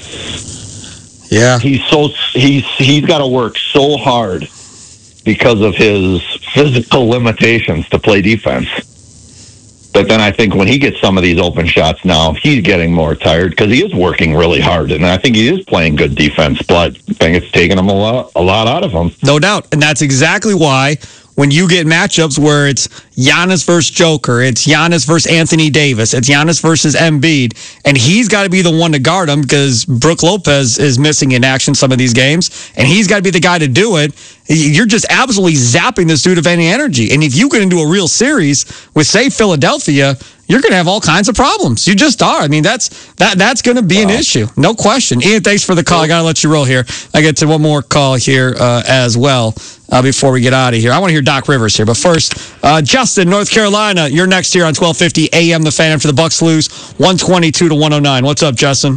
[SPEAKER 5] Yeah.
[SPEAKER 15] He's so he's he's got to work so hard because of his physical limitations to play defense. But then I think when he gets some of these open shots now, he's getting more tired because he is working really hard. And I think he is playing good defense, but I think it's taking him a lot, a lot out of him.
[SPEAKER 5] No doubt. And that's exactly why when you get matchups where it's Giannis versus Joker, it's Giannis versus Anthony Davis, it's Giannis versus Embiid, and he's got to be the one to guard him because Brook Lopez is missing in action some of these games, and he's got to be the guy to do it. You're just absolutely zapping this dude of any energy. And if you get into a real series with, say, Philadelphia, you're going to have all kinds of problems. You just are. I mean, that's that that's going to be wow. an issue. No question. Ian, thanks for the call. I got to let you roll here. I get to one more call here uh, as well uh, before we get out of here. I want to hear Doc Rivers here. But first, uh, Justin, North Carolina, you're next here on twelve fifty A M The Fan for the Bucks lose one twenty-two to one oh nine. What's up, Justin?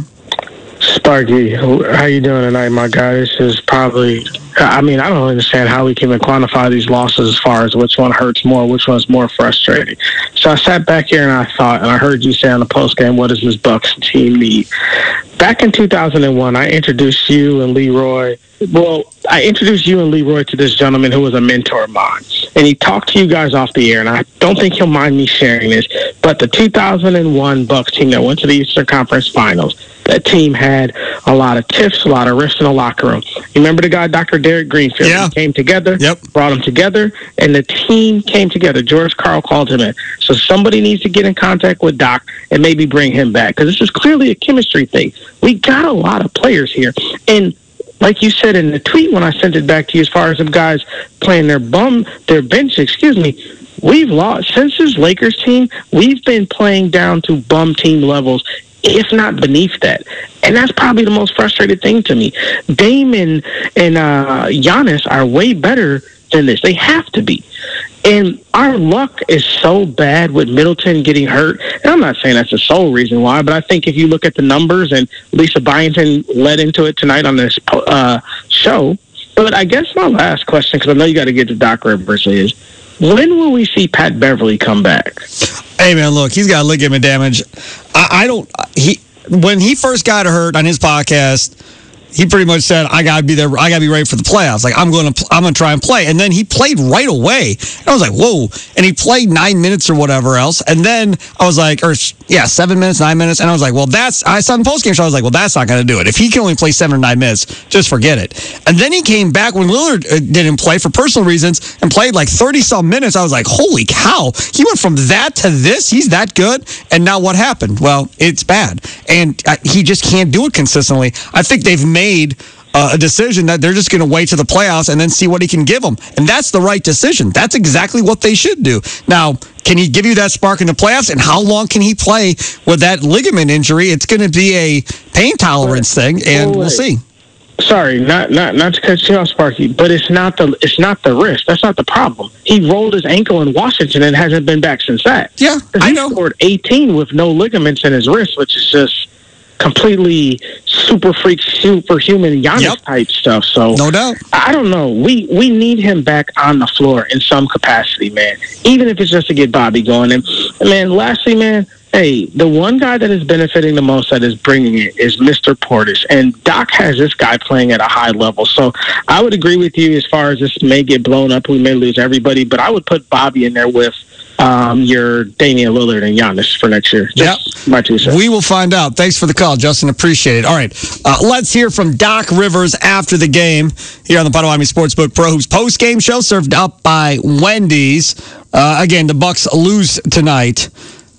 [SPEAKER 16] Sparky, how you doing tonight, my guy? This is probably, I mean, I don't understand how we can even quantify these losses as far as which one hurts more, which one's more frustrating. So I sat back here and I thought, and I heard you say on the postgame, what does this Bucks team need? Back in two thousand one, I introduced you and Leroy. Well, I introduced you and Leroy to this gentleman who was a mentor of mine. And he talked to you guys off the air, and I don't think he'll mind me sharing this, but the two thousand one Bucks team that went to the Eastern Conference Finals, that team had a lot of tiffs, a lot of rifts in the locker room. You remember the guy, Doctor Derek Greenfield?
[SPEAKER 5] Yeah.
[SPEAKER 16] He came together,
[SPEAKER 5] yep.
[SPEAKER 16] brought them together, and the team came together. George Karl called him in. So somebody needs to get in contact with Doc and maybe bring him back, because this is clearly a chemistry thing. We got a lot of players here. And like you said in the tweet when I sent it back to you, as far as some guys playing their bum, their bench, excuse me, we've lost. Since this Lakers team, we've been playing down to bum team levels, if not beneath that. And that's probably the most frustrating thing to me. Dame and, and uh, Giannis are way better than this. They have to be. And our luck is so bad with Middleton getting hurt. And I'm not saying that's the sole reason why, but I think if you look at the numbers, and Lisa Byington led into it tonight on this uh, show. But I guess my last question, because I know you got to get to Doc Rivers, is when will we see Pat Beverly come back?
[SPEAKER 5] Hey, man, look, he's got ligament damage. I, I don't – he when he first got hurt on his podcast – he pretty much said, I gotta be there. I gotta be ready for the playoffs. Like I'm going to, I'm going to try and play. And then he played right away. And I was like, whoa! And he played nine minutes or whatever else. And then I was like, or yeah, seven minutes, nine minutes. And I was like, well, that's. I saw in the postgame show. I was like, well, that's not going to do it. If he can only play seven or nine minutes, just forget it. And then he came back when Lillard didn't play for personal reasons and played like thirty some minutes. I was like, holy cow! He went from that to this. He's that good. And now what happened? Well, it's bad. And uh, he just can't do it consistently. I think they've made Made uh, a decision that they're just going to wait to the playoffs and then see what he can give them. And that's the right decision. That's exactly what they should do. Now, can he give you that spark in the playoffs? And how long can he play with that ligament injury? It's going to be a pain tolerance thing, and we'll see.
[SPEAKER 16] Sorry, not not not to cut you off, Sparky, but it's not the it's not the wrist. That's not the problem. He rolled his ankle in Washington and hasn't been back since that.
[SPEAKER 5] Yeah, I
[SPEAKER 16] he
[SPEAKER 5] know.
[SPEAKER 16] He scored eighteen with no ligaments in his wrist, which is just completely super freak, superhuman Giannis yep. type stuff. So
[SPEAKER 5] no doubt.
[SPEAKER 16] I don't know. We we need him back on the floor in some capacity, man. Even if it's just to get Bobby going. And man, lastly, man, hey, the one guy that is benefiting the most that is bringing it is Mister Portis. And Doc has this guy playing at a high level. So I would agree with you as far as this may get blown up. We may lose everybody, but I would put Bobby in there with Um, your Damian Lillard and Giannis for next year. Just
[SPEAKER 5] yep.
[SPEAKER 16] my two cents.
[SPEAKER 5] We will find out. Thanks for the call, Justin. Appreciate it. All right. Uh, let's hear from Doc Rivers after the game here on the Potawatomi Sportsbook Pro Hoops post-game show served up by Wendy's. Uh, again, the Bucks lose tonight.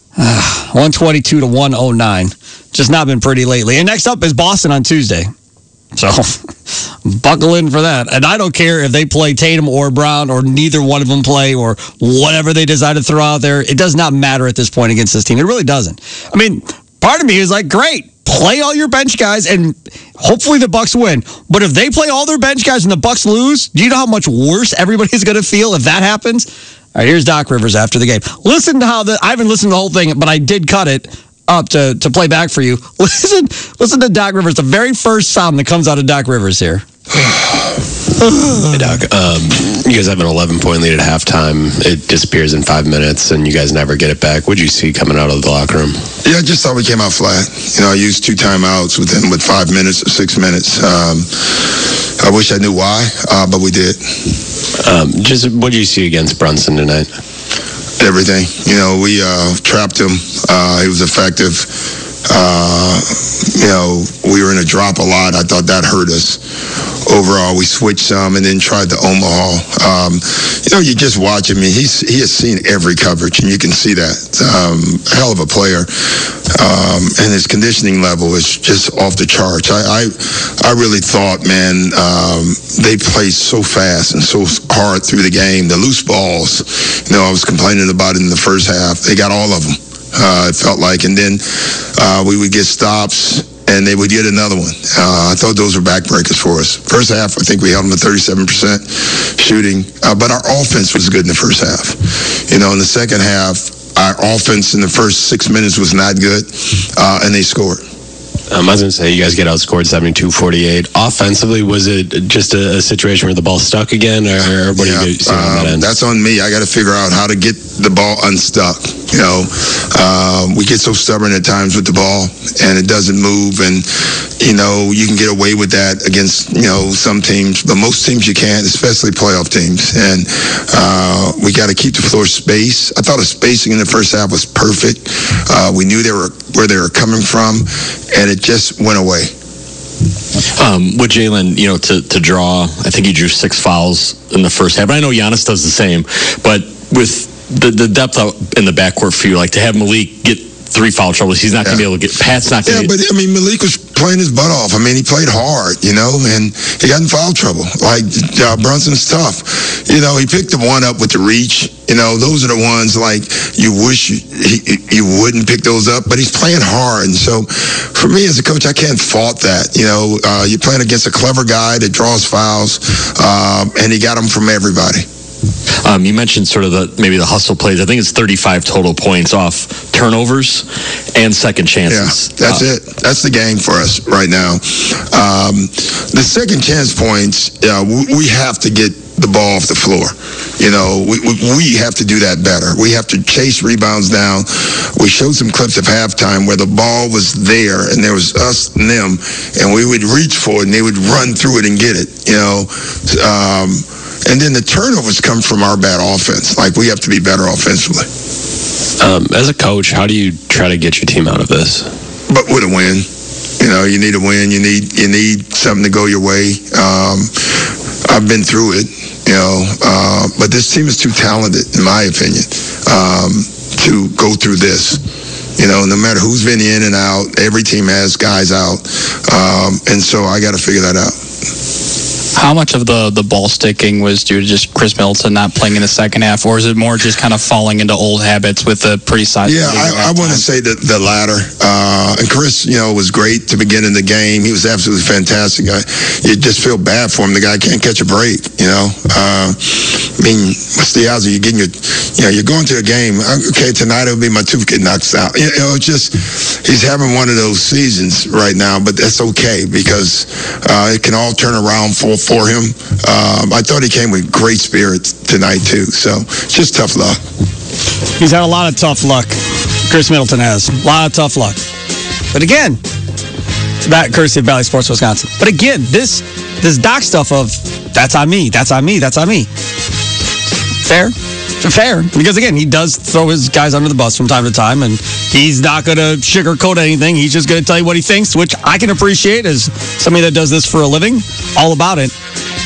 [SPEAKER 5] Uh, one twenty-two to one oh nine. Just not been pretty lately. And next up is Boston on Tuesday. So buckle in for that. And I don't care if they play Tatum or Brown or neither one of them play or whatever they decide to throw out there. It does not matter at this point against this team. It really doesn't. I mean, part of me is like, great, play all your bench guys and hopefully the Bucks win. But if they play all their bench guys and the Bucks lose, do you know how much worse everybody's going to feel if that happens? All right, here's Doc Rivers after the game. Listen to how the I haven't listened to the whole thing, but I did cut it up to, to play back for you. Listen, listen to Doc Rivers, the very first sound that comes out of Doc Rivers here.
[SPEAKER 17] Hey, Doc. Um, you guys have an eleven-point lead at halftime. It disappears in five minutes, and you guys never get it back. What did you see coming out of the locker room?
[SPEAKER 18] Yeah, I just thought we came out flat. You know, I used two timeouts within with five minutes or six minutes. Um, I wish I knew why, uh, but we did.
[SPEAKER 17] Um, just what did you see against Brunson tonight?
[SPEAKER 18] Everything. You know, we uh, trapped him. Uh, he was effective. Uh, you know, we were in a drop a lot. I thought that hurt us. Overall, we switched some and then tried the Omaha. Um, you know, you just watch him. I mean, he's, he has seen every coverage, and you can see that. Um, hell of a player. Um, and his conditioning level is just off the charts. I, I, I really thought, man, um, they played so fast and so hard through the game. The loose balls, you know, I was complaining about it in the first half. They got all of them. Uh, it felt like, and then uh, we would get stops, and they would get another one. Uh, I thought those were backbreakers for us. First half, I think we held them at thirty-seven percent shooting, uh, but our offense was good in the first half. You know, in the second half, our offense in the first six minutes was not good, uh, and they scored.
[SPEAKER 17] Um, I was going to say, you guys get outscored seventy-two forty-eight. Offensively, was it just a, a situation where the ball stuck again, or, or what
[SPEAKER 18] yeah,
[SPEAKER 17] do you see on that
[SPEAKER 18] um,
[SPEAKER 17] end?
[SPEAKER 18] That's on me. I got to figure out how to get the ball unstuck. You know, um, we get so stubborn at times with the ball, and it doesn't move, and, you know, you can get away with that against, you know, some teams, but most teams you can't, especially playoff teams, and uh, we got to keep the floor space. I thought the spacing in the first half was perfect. Uh, we knew they were where they were coming from, and it just went away.
[SPEAKER 19] Um, with Jalen, you know, to, to draw, I think he drew six fouls in the first half. I know Giannis does the same, but with the, the depth out in the backcourt for you, like to have Malik get three foul troubles, he's not going to be able to get, Pat's not going to
[SPEAKER 18] Yeah, but, I mean, Malik was playing his butt off. I mean, he played hard, you know, and he got in foul trouble. Like, uh, Brunson's tough. You know, he picked the one up with the reach. You know, those are the ones, like, you wish you, he, you wouldn't pick those up, but he's playing hard. And so, for me as a coach, I can't fault that. You know, uh, you're playing against a clever guy that draws fouls, um, and he got them from everybody.
[SPEAKER 19] Um, you mentioned sort of the maybe the hustle plays. I think it's thirty-five total points off turnovers and second chances.
[SPEAKER 18] Yeah, that's uh, it. That's the game for us right now. Um, the second chance points, uh, we, we have to get the ball off the floor. You know, we, we, we have to do that better. We have to chase rebounds down. We showed some clips of halftime where the ball was there and there was us and them, and we would reach for it and they would run through it and get it, you know. Um, and then the turnovers come from our bad offense. Like, we have to be better offensively.
[SPEAKER 17] Um, as a coach, how do you try to get your team out of this?
[SPEAKER 18] But with a win. You know, you need a win. You need you need something to go your way. Um, I've been through it, you know, uh, but this team is too talented, in my opinion, um, to go through this. You know, no matter who's been in and out, every team has guys out. Um, and so I got to figure that out.
[SPEAKER 20] How much of the, the ball sticking was due to just Chris Middleton not playing in the second half, or is it more just kind of falling into old habits with the pretty sizable?
[SPEAKER 18] Yeah, I, I want to say the, the latter. Uh, and Chris, you know, was great to begin in the game. He was absolutely fantastic. I, you just feel bad for him. The guy can't catch a break, you know. Uh, I mean, what's the odds of you getting your, you know, you're going to a game, okay, tonight it'll be my tooth get knocked out. You know, it's just, he's having one of those seasons right now, but that's okay because uh, it can all turn around for for him. Um, I thought he came with great spirit tonight, too. So, it's just tough luck.
[SPEAKER 5] He's had a lot of tough luck. Chris Middleton has. A lot of tough luck. But again, that courtesy of Valley Sports Wisconsin. But again, this this Doc stuff of, that's on me, that's on me, that's on me. Fair. Fair. Because again, he does throw his guys under the bus from time to time, and he's not going to sugarcoat anything. He's just going to tell you what he thinks, which I can appreciate as somebody that does this for a living. All about it.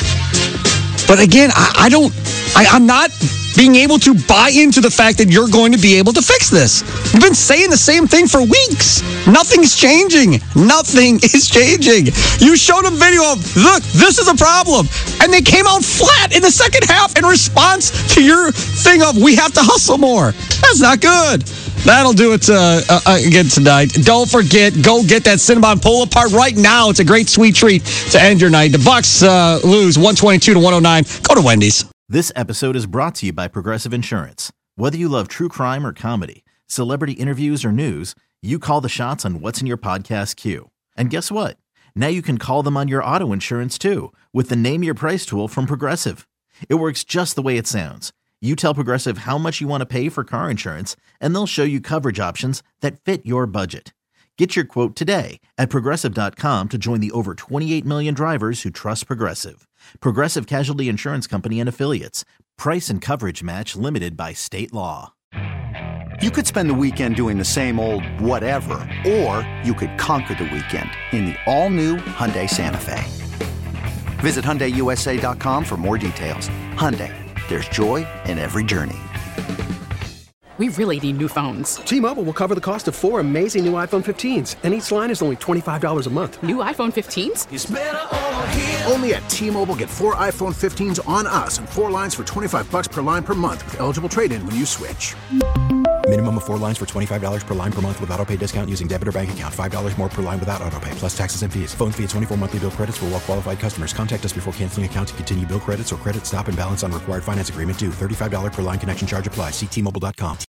[SPEAKER 5] But again, I, I don't, I, I'm not being able to buy into the fact that you're going to be able to fix this. You've been saying the same thing for weeks. Nothing's changing. Nothing is changing. You showed a video of, look, this is a problem. And they came out flat in the second half in response to your thing of, we have to hustle more. That's not good. That'll do it uh, uh, again tonight. Don't forget, go get that Cinnabon pull-apart right now. It's a great sweet treat to end your night. The Bucks uh, lose one twenty-two to one oh nine. Go to Wendy's.
[SPEAKER 2] This episode is brought to you by Progressive Insurance. Whether you love true crime or comedy, celebrity interviews or news, you call the shots on what's in your podcast queue. And guess what? Now you can call them on your auto insurance too with the Name Your Price tool from Progressive. It works just the way it sounds. You tell Progressive how much you want to pay for car insurance, and they'll show you coverage options that fit your budget. Get your quote today at Progressive dot com to join the over twenty-eight million drivers who trust Progressive. Progressive Casualty Insurance Company and Affiliates. Price and coverage match limited by state law.
[SPEAKER 11] You could spend the weekend doing the same old whatever, or you could conquer the weekend in the all-new Hyundai Santa Fe. Visit Hyundai U S A dot com for more details. Hyundai, there's joy in every journey.
[SPEAKER 21] We really need new phones.
[SPEAKER 22] T-Mobile will cover the cost of four amazing new iPhone fifteens, and each line is only twenty-five dollars a month.
[SPEAKER 21] New iPhone fifteens?
[SPEAKER 12] It's better over here. Only at T-Mobile, get four iPhone fifteens on us and four lines for twenty-five bucks per line per month with eligible trade-in when you switch.
[SPEAKER 13] Minimum of four lines for twenty-five dollars per line per month with autopay discount using debit or bank account. five dollars more per line without autopay, plus taxes and fees. Phone fee at twenty-four monthly bill credits for well-qualified customers. Contact us before canceling account to continue bill credits or credit stop and balance on required finance agreement due. thirty-five dollars per line connection charge applies. See T Mobile dot com.